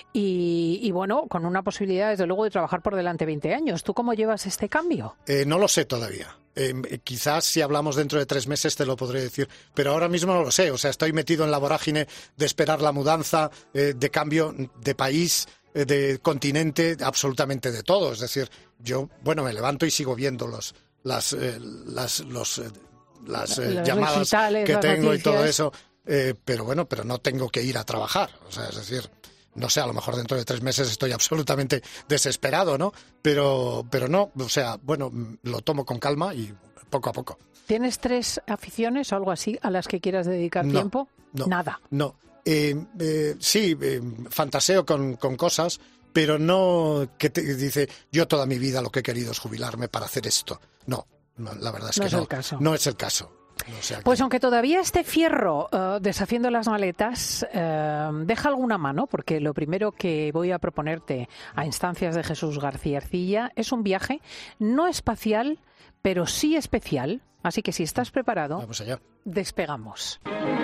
y, y, bueno, con una posibilidad, desde luego, de trabajar por delante veinte años. ¿Tú cómo llevas este cambio? Eh, no lo sé todavía. Eh, quizás si hablamos dentro de tres meses te lo podré decir, pero ahora mismo no lo sé. O sea, estoy metido en la vorágine de esperar la mudanza, eh, de cambio de país, eh, de continente, absolutamente de todo. Es decir, yo, bueno, me levanto y sigo viendo los, las, eh, las, los... Eh, las eh, llamadas que tengo noticias. Y todo eso, eh, pero bueno, pero no tengo que ir a trabajar, o sea, es decir, no sé, a lo mejor dentro de tres meses estoy absolutamente desesperado, ¿no? Pero, pero no, o sea, bueno, lo tomo con calma y poco a poco. ¿Tienes tres aficiones o algo así a las que quieras dedicar no, tiempo? No, nada. No, eh, eh, sí, eh, fantaseo con, con cosas, pero no que te dice, yo toda mi vida lo que he querido es jubilarme para hacer esto. No. No, la verdad es no que es no, el caso. no es el caso. O sea que... Pues aunque todavía esté Fierro uh, deshaciendo las maletas, uh, deja alguna mano, porque lo primero que voy a proponerte a instancias de Jesús García Ercilla es un viaje no espacial, pero sí especial. Así que si estás preparado, vamos allá. Despegamos.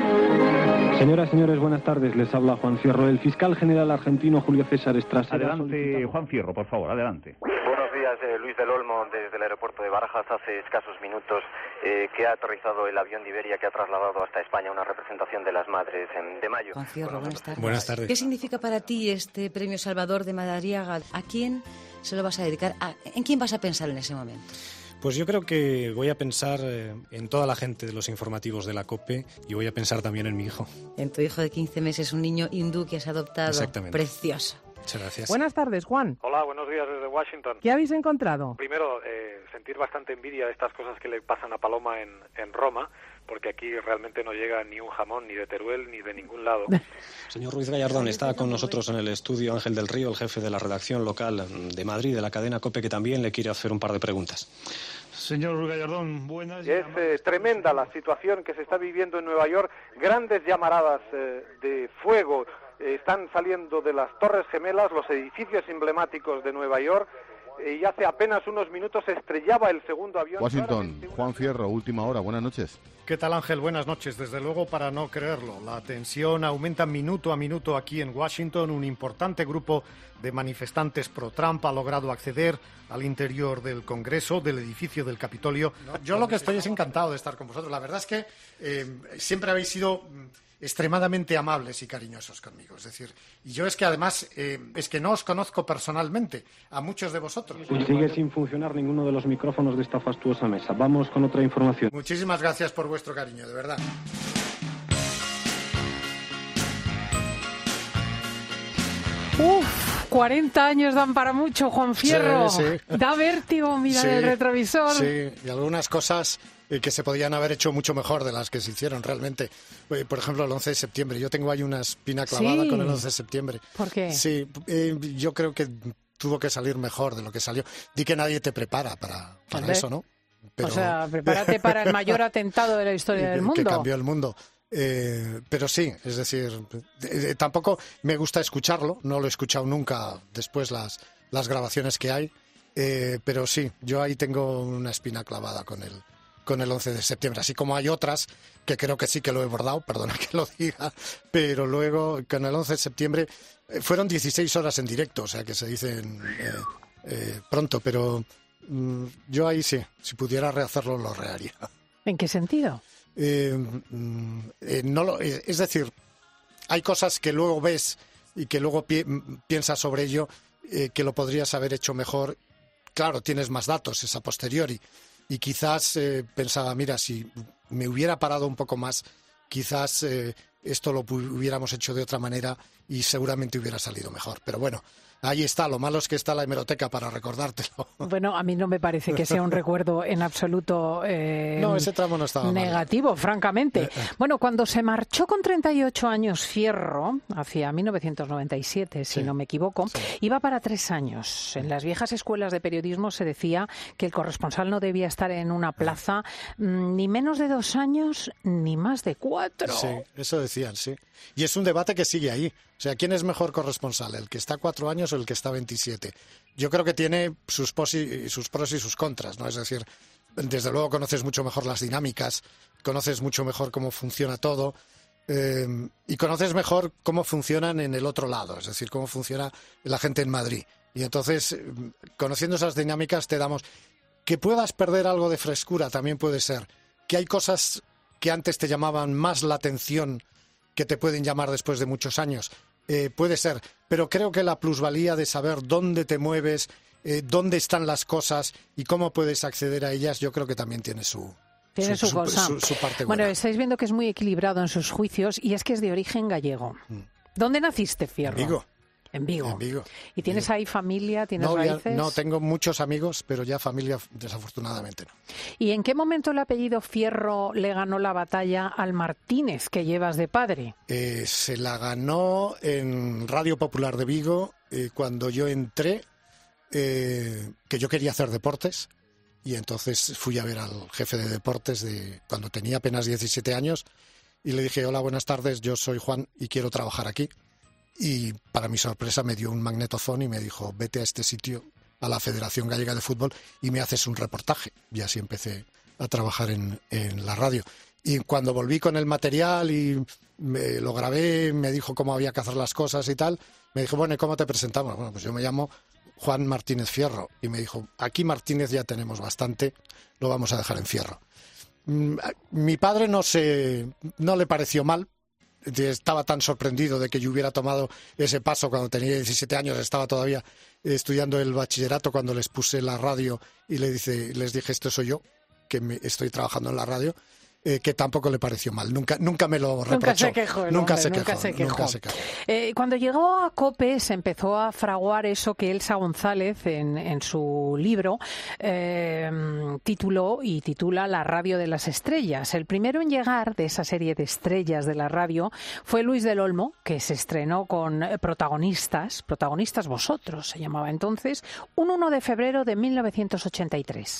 Señoras, señores, buenas tardes. Les habla Juan Fierro. El fiscal general argentino Julio César Estrasera. Adelante, Juan Fierro, por favor, adelante. Buenos días, eh, Luis del Olmo, desde el aeropuerto de Barajas, hace escasos minutos eh, que ha aterrizado el avión de Iberia que ha trasladado hasta España una representación de las Madres en, de Mayo. Juan Fierro, buenas tardes. Buenas tardes. ¿Qué significa para ti este premio Salvador de Madariaga? ¿A quién se lo vas a dedicar? ¿A, ¿En quién vas a pensar en ese momento? Pues yo creo que voy a pensar eh, en toda la gente de los informativos de la COPE y voy a pensar también en mi hijo. En tu hijo de quince meses, un niño hindú que has adoptado. Exactamente. Precioso. Muchas gracias. Buenas tardes, Juan. Hola, buenos días desde Washington. ¿Qué habéis encontrado? Primero, eh, sentir bastante envidia de estas cosas que le pasan a Paloma en, en Roma, porque aquí realmente no llega ni un jamón, ni de Teruel, ni de ningún lado. Señor Ruiz Gallardón, está con nosotros en el estudio Ángel del Río, el jefe de la redacción local de Madrid, de la cadena COPE, que también le quiere hacer un par de preguntas. Señor Ruiz Gallardón, buenas. Es eh, tremenda la situación que se está viviendo en Nueva York. Grandes llamaradas eh, de fuego eh, están saliendo de las Torres Gemelas, los edificios emblemáticos de Nueva York. Y hace apenas unos minutos se estrellaba el segundo avión. Washington, Juan Fierro, última hora, buenas noches. ¿Qué tal, Ángel? Buenas noches. Desde luego, para no creerlo, la tensión aumenta minuto a minuto aquí en Washington. Un importante grupo de manifestantes pro-Trump ha logrado acceder al interior del Congreso, del edificio del Capitolio. Yo lo que estoy es encantado de estar con vosotros. La verdad es que eh, siempre habéis sido extremadamente amables y cariñosos conmigo. Es decir, y yo es que además, eh, es que no os conozco personalmente, a muchos de vosotros. Sigue sin funcionar ninguno de los micrófonos de esta fastuosa mesa. Vamos con otra información. Muchísimas gracias por vuestro cariño, de verdad. Uf, cuarenta años dan para mucho, Juan Fierro. Sí, sí. Da vértigo mirar Sí, el retrovisor. Sí, y algunas cosas eh, que se podían haber hecho mucho mejor de las que se hicieron realmente. Eh, por ejemplo, el once de septiembre. Yo tengo ahí una espina clavada Sí. con el once de septiembre. ¿Por qué? Sí, eh, yo creo que tuvo que salir mejor de lo que salió. Di que nadie te prepara para, para Hombre. eso, ¿no? Pero- O sea, prepárate para el mayor atentado de la historia del que mundo. cambió el mundo. Eh, pero sí, es decir, eh, eh, tampoco me gusta escucharlo, no lo he escuchado nunca después las, las grabaciones que hay, eh, pero sí, yo ahí tengo una espina clavada con el, con el once de septiembre, así como hay otras que creo que sí que lo he bordado, perdona que lo diga, pero luego con el once de septiembre eh, fueron dieciséis horas en directo, o sea que se dicen eh, eh, pronto, pero mm, yo ahí sí, si pudiera rehacerlo lo reharía. ¿En qué sentido? Eh, mm, eh, no lo, eh, es decir, hay cosas que luego ves y que luego pi piensas sobre ello eh, que lo podrías haber hecho mejor. Claro, tienes más datos, es a posteriori. Y quizás eh, pensaba, mira, si me hubiera parado un poco más, quizás eh, esto lo hubiéramos hecho de otra manera y seguramente hubiera salido mejor. Pero bueno, ahí está. Lo malo es que está la hemeroteca para recordártelo. Bueno, a mí no me parece que sea un recuerdo en absoluto eh, No, ese tramo no estaba mal. negativo, francamente. Eh, eh. Bueno, cuando se marchó con treinta y ocho años Fierro, hacia mil novecientos noventa y siete, si Sí. no me equivoco, iba para tres años. En las viejas escuelas de periodismo se decía que el corresponsal no debía estar en una plaza mm, ni menos de dos años ni más de cuatro. Sí, eso decían, sí. Y es un debate que sigue ahí. O sea, ¿quién es mejor corresponsal? ¿El que está cuatro años o el que está veintisiete? Yo creo que tiene sus, pos y, sus pros y sus contras, ¿no? Es decir, desde luego conoces mucho mejor las dinámicas, conoces mucho mejor cómo funciona todo eh, y conoces mejor cómo funcionan en el otro lado, es decir, cómo funciona la gente en Madrid. Y entonces, eh, conociendo esas dinámicas, te damos... Que puedas perder algo de frescura también puede ser. Que hay cosas que antes te llamaban más la atención que te pueden llamar después de muchos años. Eh, puede ser, pero creo que la plusvalía de saber dónde te mueves, eh, dónde están las cosas y cómo puedes acceder a ellas, yo creo que también tiene su, Tiene su, cosa. su, su parte bueno, buena. estáis viendo que es muy equilibrado en sus juicios y es que es de origen gallego. ¿Dónde naciste, Fierro? En Vigo. En Vigo. En Vigo. ¿Y tienes ahí familia? ¿Tienes No, ya- raíces? no, tengo muchos amigos, pero ya familia desafortunadamente no. ¿Y en qué momento el apellido Fierro le ganó la batalla al Martínez que llevas de padre? Eh, se la ganó en Radio Popular de Vigo eh, cuando yo entré, eh, que yo quería hacer deportes y entonces fui a ver al jefe de deportes de cuando tenía apenas diecisiete años y le dije, hola, buenas tardes, yo soy Juan y quiero trabajar aquí. Y para mi sorpresa me dio un magnetofón y me dijo, vete a este sitio, a la Federación Gallega de Fútbol, y me haces un reportaje. Y así empecé a trabajar en, en la radio. Y cuando volví con el material y me, lo grabé, me dijo cómo había que hacer las cosas y tal, me dijo, bueno, ¿y cómo te presentamos? Bueno, pues yo me llamo Juan Martínez Fierro. Y me dijo, aquí Martínez ya tenemos bastante, lo vamos a dejar en Fierro. Mi padre no, se, no le pareció mal. Estaba tan sorprendido de que yo hubiera tomado ese paso cuando tenía diecisiete años, estaba todavía estudiando el bachillerato cuando les puse la radio y le dice, les dije, esto soy yo, que me, estoy trabajando en la radio, eh, que tampoco le pareció mal. Nunca, nunca me lo reprochó. Nunca se quejó. Nunca, hombre, se, nunca quejó, se quejó. Nunca se quejó. Eh, cuando llegó a COPE se empezó a fraguar eso que Elsa González en, en su libro eh, tituló y titula La radio de las estrellas. El primero en llegar de esa serie de estrellas de la radio fue Luis del Olmo, que se estrenó con Protagonistas, Protagonistas Vosotros se llamaba entonces, un uno de febrero de mil novecientos ochenta y tres.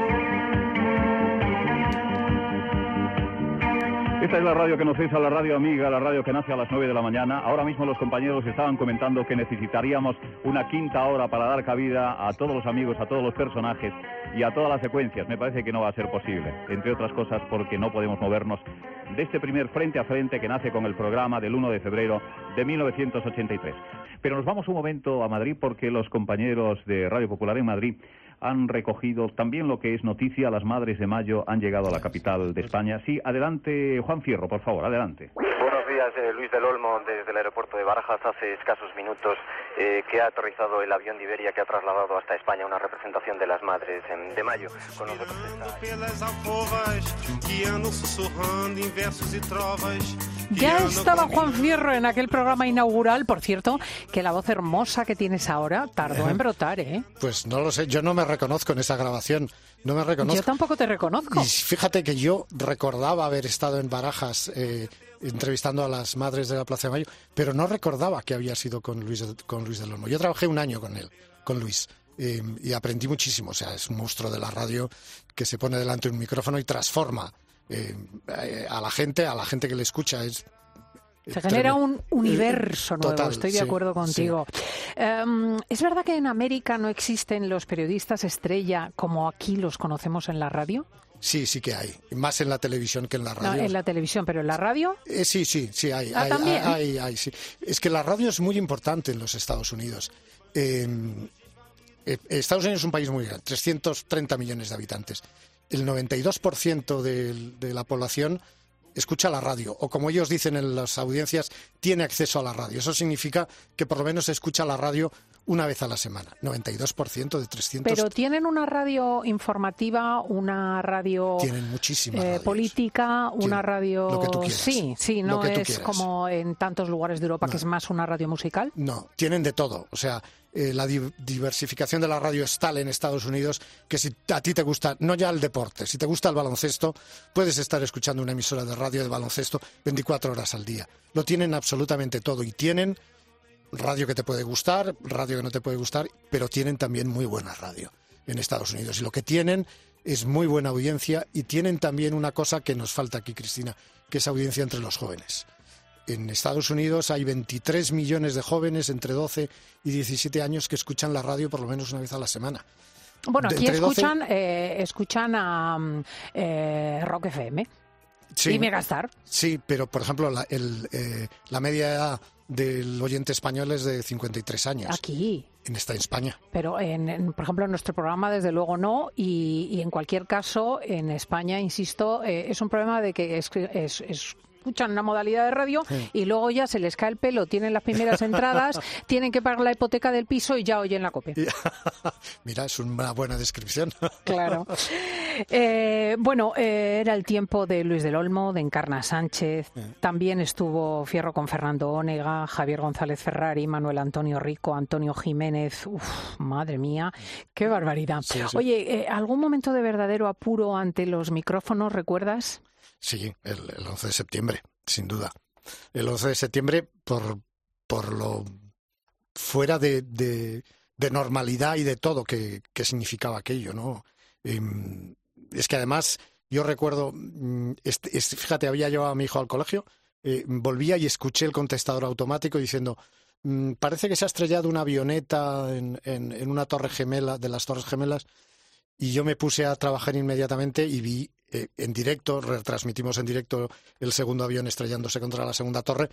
Esta es la radio que nos es a la radio amiga, la radio que nace a las nueve de la mañana. Ahora mismo los compañeros estaban comentando que necesitaríamos una quinta hora para dar cabida a todos los amigos, a todos los personajes y a todas las secuencias. Me parece que no va a ser posible, entre otras cosas porque no podemos movernos de este primer frente a frente que nace con el programa del uno de febrero de mil novecientos ochenta y tres. Pero nos vamos un momento a Madrid porque los compañeros de Radio Popular en Madrid han recogido también lo que es noticia. Las Madres de Mayo han llegado a la capital de España. Sí, adelante, Juan Fierro, por favor, adelante. Buenos días, eh, Luis del Olmo, desde el aeropuerto de Barajas. Hace escasos minutos eh, que ha aterrizado el avión de Iberia que ha trasladado hasta España una representación de las Madres eh, de Mayo. Con nosotros Ya estaba Juan Fierro en aquel programa inaugural, por cierto, que la voz hermosa que tienes ahora tardó en brotar, ¿eh? Pues no lo sé, yo no me reconozco en esa grabación, no me reconozco. Yo tampoco te reconozco. Y fíjate que yo recordaba haber estado en Barajas eh, entrevistando a las Madres de la Plaza de Mayo, pero no recordaba que había sido con Luis, con Luis del Olmo. Yo trabajé un año con él, con Luis. Eh, y aprendí muchísimo, o sea, es un monstruo de la radio que se pone delante de un micrófono y transforma eh, a la gente, a la gente que le escucha. Es, se genera un universo eh, nuevo, total, estoy de sí, acuerdo contigo. Sí. Um, ¿Es verdad que en América no existen los periodistas estrella como aquí los conocemos en la radio? Sí, sí que hay. Más en la televisión que en la radio. No, en la televisión, pero en la radio. Eh, sí, sí, sí hay. Ah, hay, ¿también? Hay, hay, hay, sí. Es que la radio es muy importante en los Estados Unidos. Eh, Estados Unidos es un país muy grande, trescientos treinta millones de habitantes. El noventa y dos por ciento de, de la población escucha la radio, o como ellos dicen en las audiencias, tiene acceso a la radio. Eso significa que por lo menos se escucha la radio una vez a la semana. noventa y dos por ciento de trescientos. Pero tienen una radio informativa, una radio tienen muchísimas eh, política, una tienen radio. Lo que tú quieras. Sí, sí, no es quieras. Como en tantos lugares de Europa, no. Que es más una radio musical. No, tienen de todo. O sea, eh, la di- diversificación de la radio es tal en Estados Unidos que si a ti te gusta, no ya el deporte, si te gusta el baloncesto, puedes estar escuchando una emisora de radio de baloncesto veinticuatro horas al día. Lo tienen absolutamente todo y tienen radio que te puede gustar, radio que no te puede gustar, pero tienen también muy buena radio en Estados Unidos. Y lo que tienen es muy buena audiencia y tienen también una cosa que nos falta aquí, Cristina, que es audiencia entre los jóvenes. En Estados Unidos hay veintitrés millones de jóvenes entre doce y diecisiete años que escuchan la radio por lo menos una vez a la semana. Bueno, aquí Entre escuchan, doce... eh, escuchan a eh, Rock F M sí, y Megastar. Sí, pero por ejemplo la, el, eh, la media edad del oyente español es de cincuenta y tres años. Aquí. En esta en España. Pero, en, en, por ejemplo, en nuestro programa, desde luego no. Y, y en cualquier caso, en España, insisto, eh, es un problema de que es, es, es escuchan una modalidad de radio sí. Y luego ya se les cae el pelo, tienen las primeras entradas, tienen que pagar la hipoteca del piso y ya oyen la COPE. Mira, es una buena descripción. Claro. Eh, bueno, eh, era el tiempo de Luis del Olmo, de Encarna Sánchez, sí. También estuvo Fierro con Fernando Ónega, Javier González Ferrari, Manuel Antonio Rico, Antonio Jiménez. Uf, madre mía, qué barbaridad. Sí, sí. Oye, eh, ¿algún momento de verdadero apuro ante los micrófonos, recuerdas? Sí, el, el once de septiembre, sin duda. El once de septiembre por, por lo fuera de, de, de normalidad y de todo que, que significaba aquello, ¿no? Eh, es que además, yo recuerdo, este, este, fíjate, había llevado a mi hijo al colegio, eh, volvía y escuché el contestador automático diciendo, mmm, parece que se ha estrellado una avioneta en, en, en una torre gemela, de las Torres Gemelas, y yo me puse a trabajar inmediatamente y vi eh, en directo, retransmitimos en directo el segundo avión estrellándose contra la segunda torre,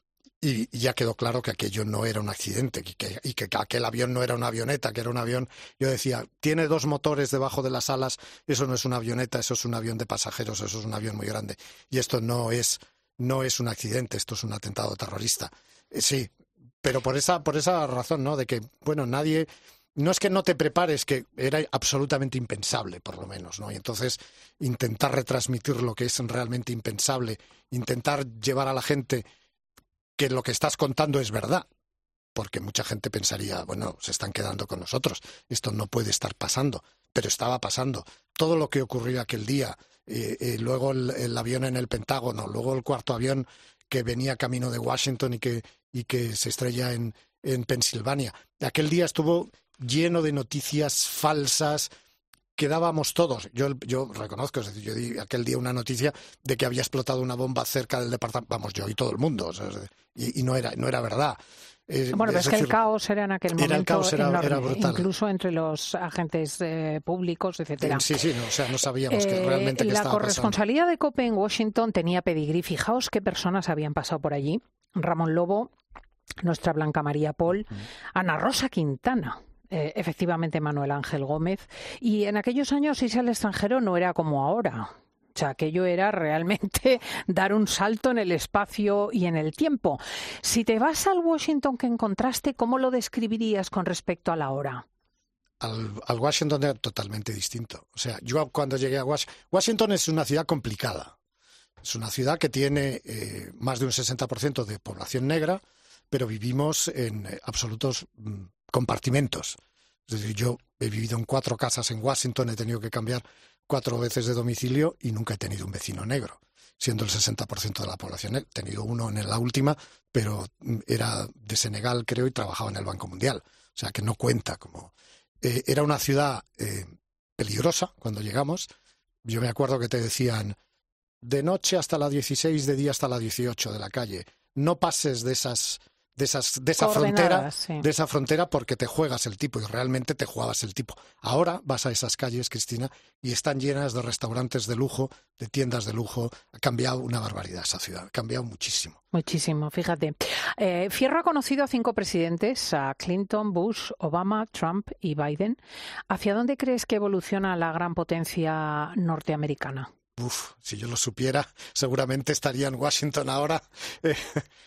y, y ya quedó claro que aquello no era un accidente, y que, y que aquel avión no era una avioneta, que era un avión. Yo decía, tiene dos motores debajo de las alas, eso no es una avioneta, eso es un avión de pasajeros, eso es un avión muy grande, y esto no es, no es un accidente, esto es un atentado terrorista. Eh, sí, pero por esa, por esa razón, ¿no? De que, bueno, nadie... No es que no te prepares, que era absolutamente impensable, por lo menos, ¿no? Y entonces intentar retransmitir lo que es realmente impensable, intentar llevar a la gente que lo que estás contando es verdad, porque mucha gente pensaría, bueno, se están quedando con nosotros, esto no puede estar pasando, pero estaba pasando. Todo lo que ocurrió aquel día, eh, eh, luego el, el avión en el Pentágono, luego el cuarto avión que venía camino de Washington y que, y que se estrella en, en Pensilvania. Aquel día estuvo lleno de noticias falsas que dábamos todos. Yo, yo reconozco, es decir, yo di aquel día una noticia de que había explotado una bomba cerca del departamento, vamos, yo y todo el mundo, o sea, y, y no era, no era verdad. Eh, bueno, pero es, es decir, que el caos era en aquel momento era el caos era, enorme, era brutal. Incluso entre los agentes eh, públicos, etcétera. Sí, sí, no, o sea, no sabíamos eh, que realmente qué la estaba corresponsalía pasando. de COPE en Washington tenía pedigrí. Fijaos qué personas habían pasado por allí. Ramón Lobo, nuestra Blanca María Pol, uh-huh. Ana Rosa Quintana. Eh, efectivamente Manuel Ángel Gómez, y en aquellos años irse al extranjero no era como ahora, o sea, aquello era realmente dar un salto en el espacio y en el tiempo. Si te vas al Washington que encontraste, ¿cómo lo describirías con respecto a la hora? Al, al Washington era totalmente distinto. O sea, yo cuando llegué a Washington, Washington es una ciudad complicada, es una ciudad que tiene eh, más de un sesenta por ciento de población negra, pero vivimos en eh, absolutos mm, compartimentos. Es decir, yo he vivido en cuatro casas en Washington, he tenido que cambiar cuatro veces de domicilio y nunca he tenido un vecino negro, siendo el sesenta por ciento de la población. He tenido uno en la última, pero era de Senegal, creo, y trabajaba en el Banco Mundial. O sea, que no cuenta como... Eh, era una ciudad eh, peligrosa cuando llegamos. Yo me acuerdo que te decían, de noche hasta la dieciséis, de día hasta la dieciocho de la calle. No pases de esas... de esas de esa frontera sí. de esa frontera porque te juegas el tipo, y realmente te jugabas el tipo. Ahora vas a esas calles, Cristina, y están llenas de restaurantes de lujo, de tiendas de lujo. Ha cambiado una barbaridad esa ciudad, ha cambiado muchísimo. Muchísimo, fíjate. Eh, Fierro ha conocido a cinco presidentes, a Clinton, Bush, Obama, Trump y Biden. ¿Hacia dónde crees que evoluciona la gran potencia norteamericana? Uf, si yo lo supiera, seguramente estaría en Washington ahora eh,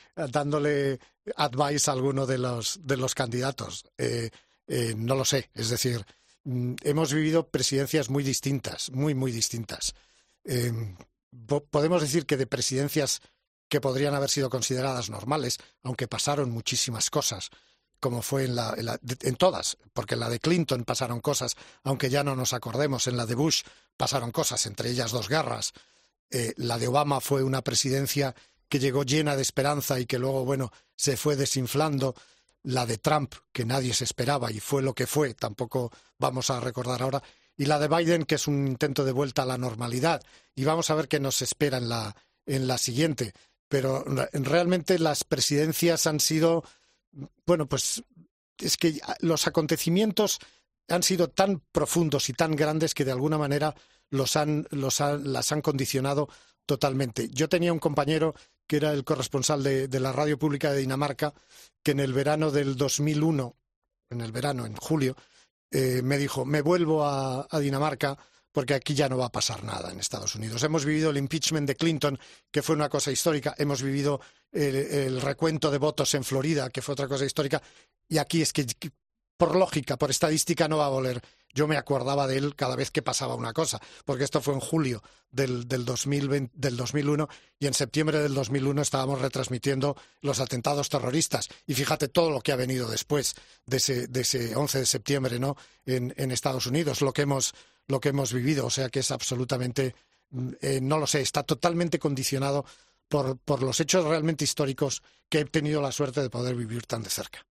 dándole advice a alguno de los, de los candidatos. Eh, eh, no lo sé, es decir, mm, hemos vivido presidencias muy distintas, muy, muy distintas. Eh, podemos decir que de presidencias que podrían haber sido consideradas normales, aunque pasaron muchísimas cosas, como fue en, la, en, la, en todas, porque en la de Clinton pasaron cosas, aunque ya no nos acordemos, en la de Bush pasaron cosas, entre ellas dos guerras. Eh, la de Obama fue una presidencia que llegó llena de esperanza y que luego, bueno, se fue desinflando. La de Trump, que nadie se esperaba y fue lo que fue, tampoco vamos a recordar ahora. Y la de Biden, que es un intento de vuelta a la normalidad. Y vamos a ver qué nos espera en la, en la siguiente. Pero realmente las presidencias han sido... Bueno, pues es que los acontecimientos han sido tan profundos y tan grandes que de alguna manera los han, los han, las han condicionado totalmente. Yo tenía un compañero que era el corresponsal de, de la radio pública de Dinamarca, que en el verano del dos mil uno, en el verano, en julio, eh, me dijo, me vuelvo a, a Dinamarca porque aquí ya no va a pasar nada en Estados Unidos. Hemos vivido el impeachment de Clinton, que fue una cosa histórica, hemos vivido el, el recuento de votos en Florida, que fue otra cosa histórica, y aquí es que, por lógica, por estadística, no va a volver. Yo me acordaba de él cada vez que pasaba una cosa, porque esto fue en julio del, del, dos mil veinte, del dos mil uno, y en septiembre del dos mil uno estábamos retransmitiendo los atentados terroristas. Y fíjate todo lo que ha venido después de ese, de ese once de septiembre, ¿no? en, en Estados Unidos, lo que hemos... lo que hemos vivido, o sea que es absolutamente, eh, no lo sé, está totalmente condicionado por, por los hechos realmente históricos que he tenido la suerte de poder vivir tan de cerca.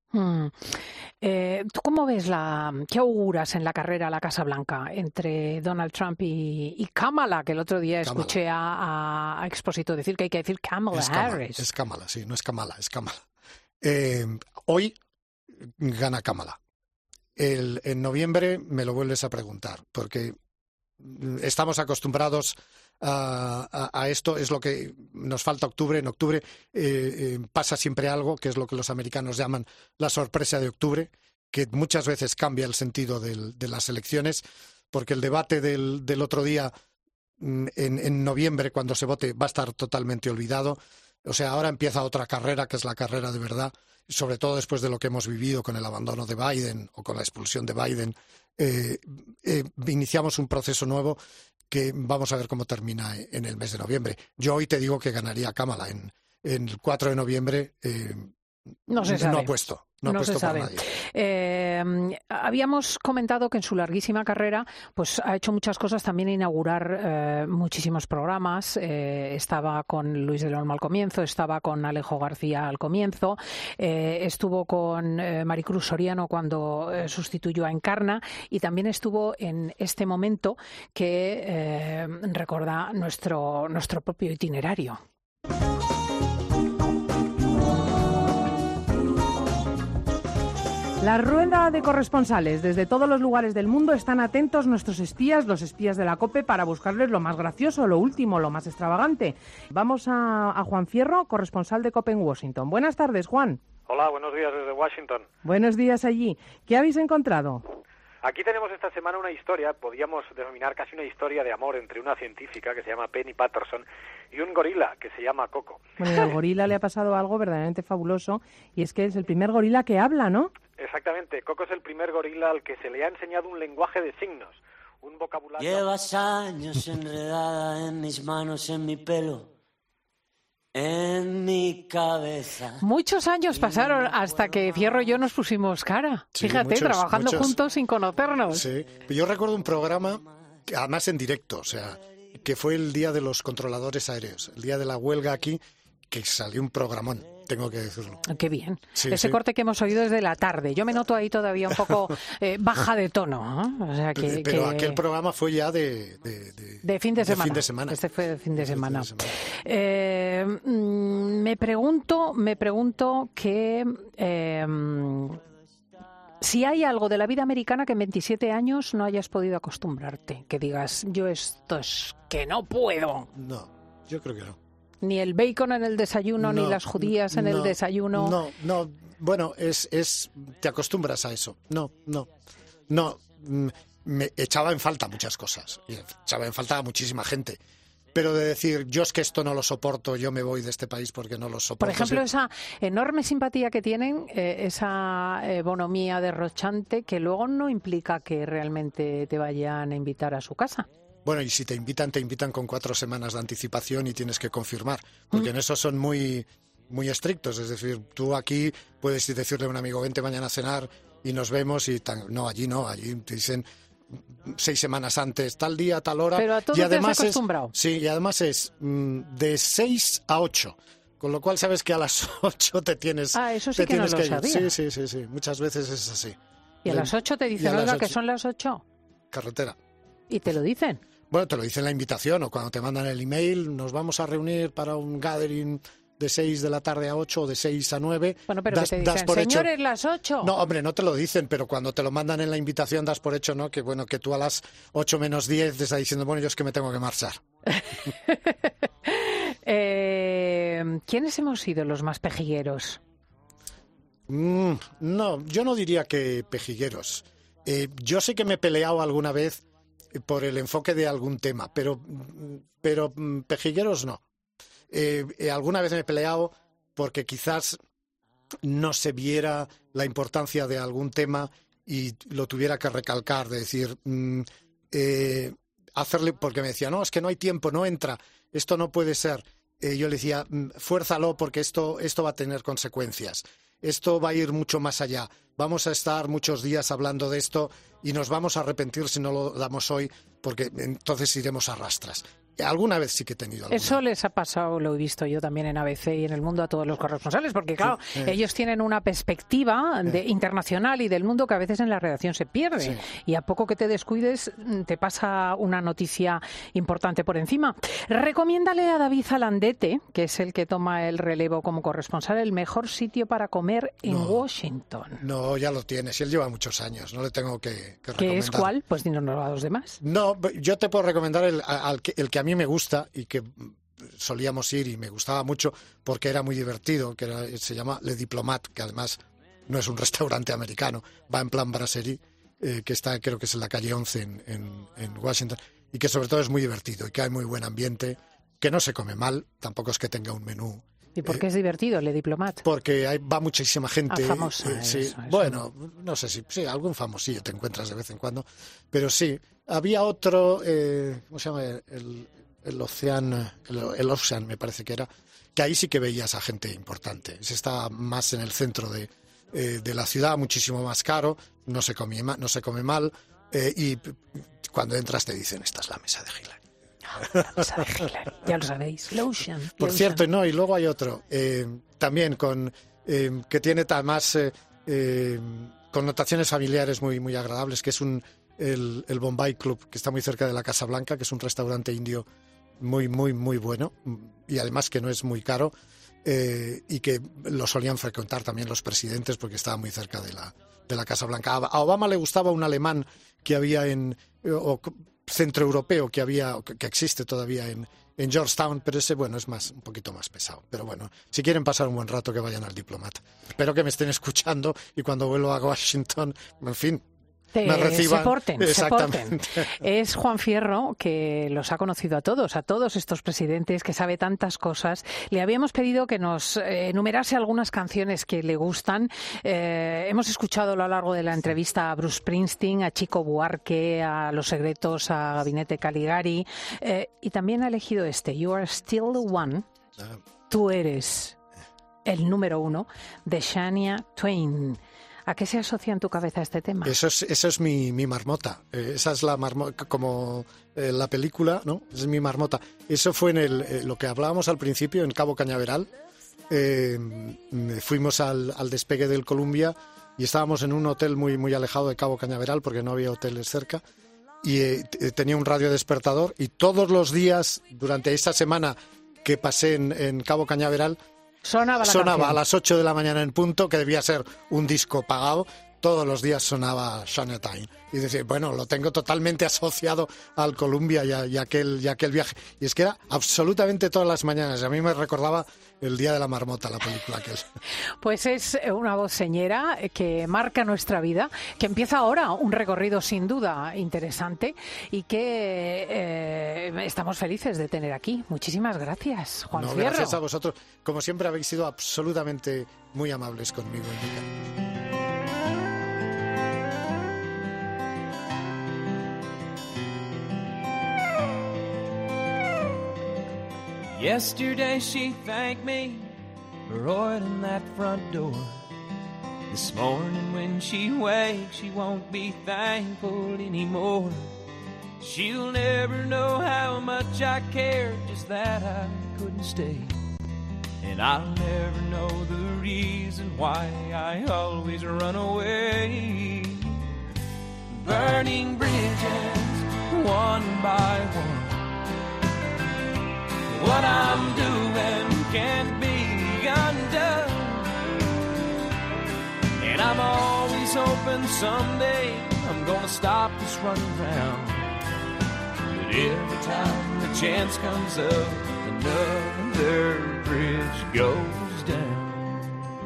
Mm. Eh, ¿Tú cómo ves la... qué auguras en la carrera a la Casa Blanca entre Donald Trump y, y Kamala, que el otro día Kamala. escuché a, a Expósito decir que hay que decir Kamala Es Kamala, Harris? es Kamala, sí, no es Kamala, es Kamala. Eh, hoy gana Kamala. El, en noviembre me lo vuelves a preguntar, porque estamos acostumbrados a, a, a esto, es lo que nos falta octubre. En octubre eh, eh, pasa siempre algo, que es lo que los americanos llaman la sorpresa de octubre, que muchas veces cambia el sentido del, de las elecciones, porque el debate del, del otro día, en, en noviembre, cuando se vote, va a estar totalmente olvidado. O sea, ahora empieza otra carrera, que es la carrera de verdad, sobre todo después de lo que hemos vivido con el abandono de Biden o con la expulsión de Biden. Eh, eh, iniciamos un proceso nuevo que vamos a ver cómo termina en el mes de noviembre. Yo hoy te digo que ganaría Kamala. En, en el cuatro de noviembre eh, no se sabe. No apuesto. No, no apuesto se sabe. por nadie. Eh, habíamos comentado que en su larguísima carrera pues ha hecho muchas cosas, también inaugurar eh, muchísimos programas. Eh, estaba con Luis del Olmo al comienzo, estaba con Alejo García al comienzo, eh, estuvo con eh, Maricruz Soriano cuando eh, sustituyó a Encarna, y también estuvo en este momento que eh, recuerda nuestro, nuestro propio itinerario. La rueda de corresponsales. Desde todos los lugares del mundo están atentos nuestros espías, los espías de la COPE, para buscarles lo más gracioso, lo último, lo más extravagante. Vamos a, a Juan Fierro, corresponsal de COPE en Washington. Buenas tardes, Juan. Hola, buenos días desde Washington. Buenos días allí. ¿Qué habéis encontrado? Aquí tenemos esta semana una historia, podríamos denominar casi una historia de amor entre una científica que se llama Penny Patterson y un gorila que se llama Coco. Bueno, y al gorila le ha pasado algo verdaderamente fabuloso, y es que es el primer gorila que habla, ¿no? Exactamente, Coco es el primer gorila al que se le ha enseñado un lenguaje de signos, un vocabulario... Llevas años enredada en mis manos, en mi pelo, en mi cabeza. Muchos años pasaron hasta que Fierro y yo nos pusimos cara. Sí, Fíjate, muchos, trabajando muchos. juntos sin conocernos. Sí, yo recuerdo un programa, que, además en directo, o sea, que fue el día de los controladores aéreos, el día de la huelga aquí, que salió un programón, tengo que decirlo. Qué bien. Sí, Ese sí. corte que hemos oído es de la tarde. Yo me noto ahí todavía un poco eh, baja de tono, ¿no? O sea, que, Pero que... aquel programa fue ya de... De, de, de fin de semana. fin de semana. Este fue de fin de semana. fin de semana. Eh, mm, me pregunto, me pregunto que... Eh, si hay algo de la vida americana que en veintisiete años no hayas podido acostumbrarte, que digas, yo esto es que no puedo. No, yo creo que no. Ni el bacon en el desayuno, No, ni las judías en no, el desayuno. No, no, bueno, es, es, te acostumbras a eso. No, no, no, mm, me echaba en falta muchas cosas, y echaba en falta a muchísima gente. Pero de decir, yo es que esto no lo soporto, yo me voy de este país porque no lo soporto. Por ejemplo, sí. esa enorme simpatía que tienen, eh, esa eh, bonomía derrochante, que luego no implica que realmente te vayan a invitar a su casa. Bueno, y si te invitan, te invitan con cuatro semanas de anticipación y tienes que confirmar, porque en eso son muy, muy estrictos. Es decir, tú aquí puedes decirle a un amigo, vente mañana a cenar y nos vemos, y tan... no, allí no, allí te dicen seis semanas antes, tal día, tal hora. Pero a todo y además te has acostumbrado. Es, sí, y además es mm, de seis a ocho. Con lo cual sabes que a las ocho te tienes, Ah, eso sí te que no tienes lo que ir. sabía. Sí, sí, sí, sí, muchas veces es así. Y a las ocho te Y dicen, a las oiga, que ocho. son las ocho. Carretera. Y te lo dicen. Bueno, te lo dice en la invitación, o cuando te mandan el email, nos vamos a reunir para un gathering de seis de la tarde a ocho o de seis a nueve. Bueno, pero das, que te das dicen, por hecho- señores, las ocho. No, hombre, no te lo dicen, pero cuando te lo mandan en la invitación das por hecho, ¿no? Que bueno, que tú a las ocho menos diez te estás diciendo, bueno, yo es que me tengo que marchar. Eh, ¿Quiénes hemos sido los más pejigueros? Mm, no, yo no diría que pejigueros. Eh, yo sé que me he peleado alguna vez por el enfoque de algún tema, pero, pero mm, pejigueros no. Eh, eh, alguna vez me he peleado porque quizás no se viera la importancia de algún tema y lo tuviera que recalcar, de decir, mm, eh, hacerle, porque me decía, no, es que no hay tiempo, no entra, esto no puede ser. Eh, yo le decía, mm, fuérzalo porque esto, esto va a tener consecuencias. Esto va a ir mucho más allá. Vamos a estar muchos días hablando de esto y nos vamos a arrepentir si no lo damos hoy, porque entonces iremos a rastras. Alguna vez sí que he tenido alguna. Eso les ha pasado, lo he visto yo también en A B C y en El Mundo a todos los corresponsales, porque claro, sí, eh. ellos tienen una perspectiva de, eh. internacional y del mundo que a veces en la redacción se pierde. Sí. Y a poco que te descuides, te pasa una noticia importante por encima. Recomiéndale a David Zalandete, que es el que toma el relevo como corresponsal, el mejor sitio para comer en no, Washington. No, ya lo tienes. Y él lleva muchos años. No le tengo que, que recomendar. ¿Qué es cuál? Pues dinos a los demás. No, yo te puedo recomendar el, al que, el que a mí me gusta y que solíamos ir y me gustaba mucho porque era muy divertido, que era, se llama Le Diplomat, que además no es un restaurante americano, va en plan brasserie, eh, que está, creo que es en la calle once en, en, en Washington, y que sobre todo es muy divertido y que hay muy buen ambiente, que no se come mal, tampoco es que tenga un menú. ¿Y por qué eh, es divertido Le Diplomat? Porque hay, va muchísima gente. Ah, famosa, eh, sí, eso, eso. Bueno, no sé si sí, algún famosillo te encuentras de vez en cuando, pero sí. Había otro, eh, ¿cómo se llama? El, el Ocean, el, el Ocean me parece que era, que ahí sí que veías a gente importante. Se está más en el centro de, eh, de la ciudad, muchísimo más caro, no se come, no se come mal, eh, y cuando entras te dicen, esta es la mesa de Hillary. La mesa de Hillary, ya lo sabéis. El Ocean. Por Ocean. cierto, no, y luego hay otro, eh, también con eh, que tiene más eh, eh, connotaciones familiares muy, muy agradables, que es un El, el Bombay Club, que está muy cerca de la Casa Blanca, que es un restaurante indio muy, muy, muy bueno y además que no es muy caro, eh, y que lo solían frecuentar también los presidentes porque estaba muy cerca de la, de la Casa Blanca. A Obama le gustaba un alemán que había en, o centroeuropeo que había, que existe todavía en, en Georgetown, pero ese, bueno, es más un poquito más pesado. Pero bueno, si quieren pasar un buen rato, que vayan al Diplomat. Espero que me estén escuchando y cuando vuelvo a Washington, en fin, Te, me reciban. Se porten, Exactamente. se porten. Es Juan Fierro, que los ha conocido a todos, a todos estos presidentes, que sabe tantas cosas. Le habíamos pedido que nos eh, enumerase algunas canciones que le gustan. Eh, hemos escuchado a lo largo de la entrevista a Bruce Springsteen, a Chico Buarque, a Los Secretos, a Gabinete Caligari, eh, y también ha elegido este, You Are Still the One. Tú eres el número uno, de Shania Twain. ¿A qué se asocia en tu cabeza este tema? Eso es, eso es mi, mi marmota. Eh, esa es la marmota, como eh, la película, ¿no? Esa es mi marmota. Eso fue en el, eh, lo que hablábamos al principio, en Cabo Cañaveral. Eh, fuimos al, al despegue del Columbia y estábamos en un hotel muy, muy alejado de Cabo Cañaveral porque no había hoteles cerca. Y eh, tenía un radio despertador y todos los días, durante esa semana que pasé en, en Cabo Cañaveral, Sonaba, la sonaba a las ocho de la mañana en punto, que debía ser un disco pagado. Todos los días sonaba Shania Twain. Y decir, bueno, lo tengo totalmente asociado al Columbia y, a, y, aquel, y aquel viaje. Y es que era absolutamente todas las mañanas. A mí me recordaba El Día de la Marmota, la película aquel. Pues es una voz señera que marca nuestra vida, que empieza ahora un recorrido sin duda interesante y que eh, estamos felices de tener aquí. Muchísimas gracias, Juan no, Fierro. Gracias a vosotros. Como siempre habéis sido absolutamente muy amables conmigo. Yesterday she thanked me for oiling that front door. This morning when she wakes, she won't be thankful anymore. She'll never know how much I cared, just that I couldn't stay. And I'll never know the reason why I always run away. Burning bridges, one by one. What I'm doing can't be undone. And I'm always hoping someday I'm gonna stop this running round. But every time the chance comes up, another bridge goes down.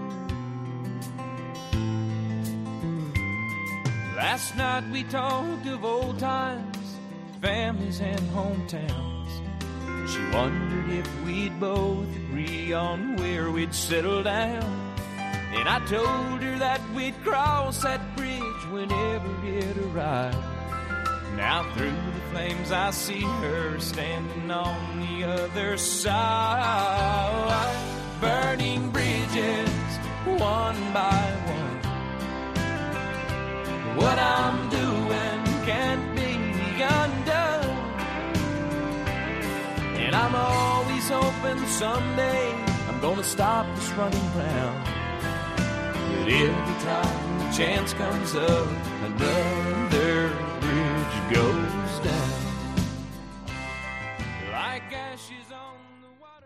Last night we talked of old times, families and hometowns. She wondered if we'd both agree on where we'd settle down. And I told her that we'd cross that bridge whenever it arrived. Now through the flames I see her standing on the other side. Burning bridges, one by one. What I'm doing can't be undone. hoping someday I'm gonna stop this running round. But every time the chance comes up, another bridge goes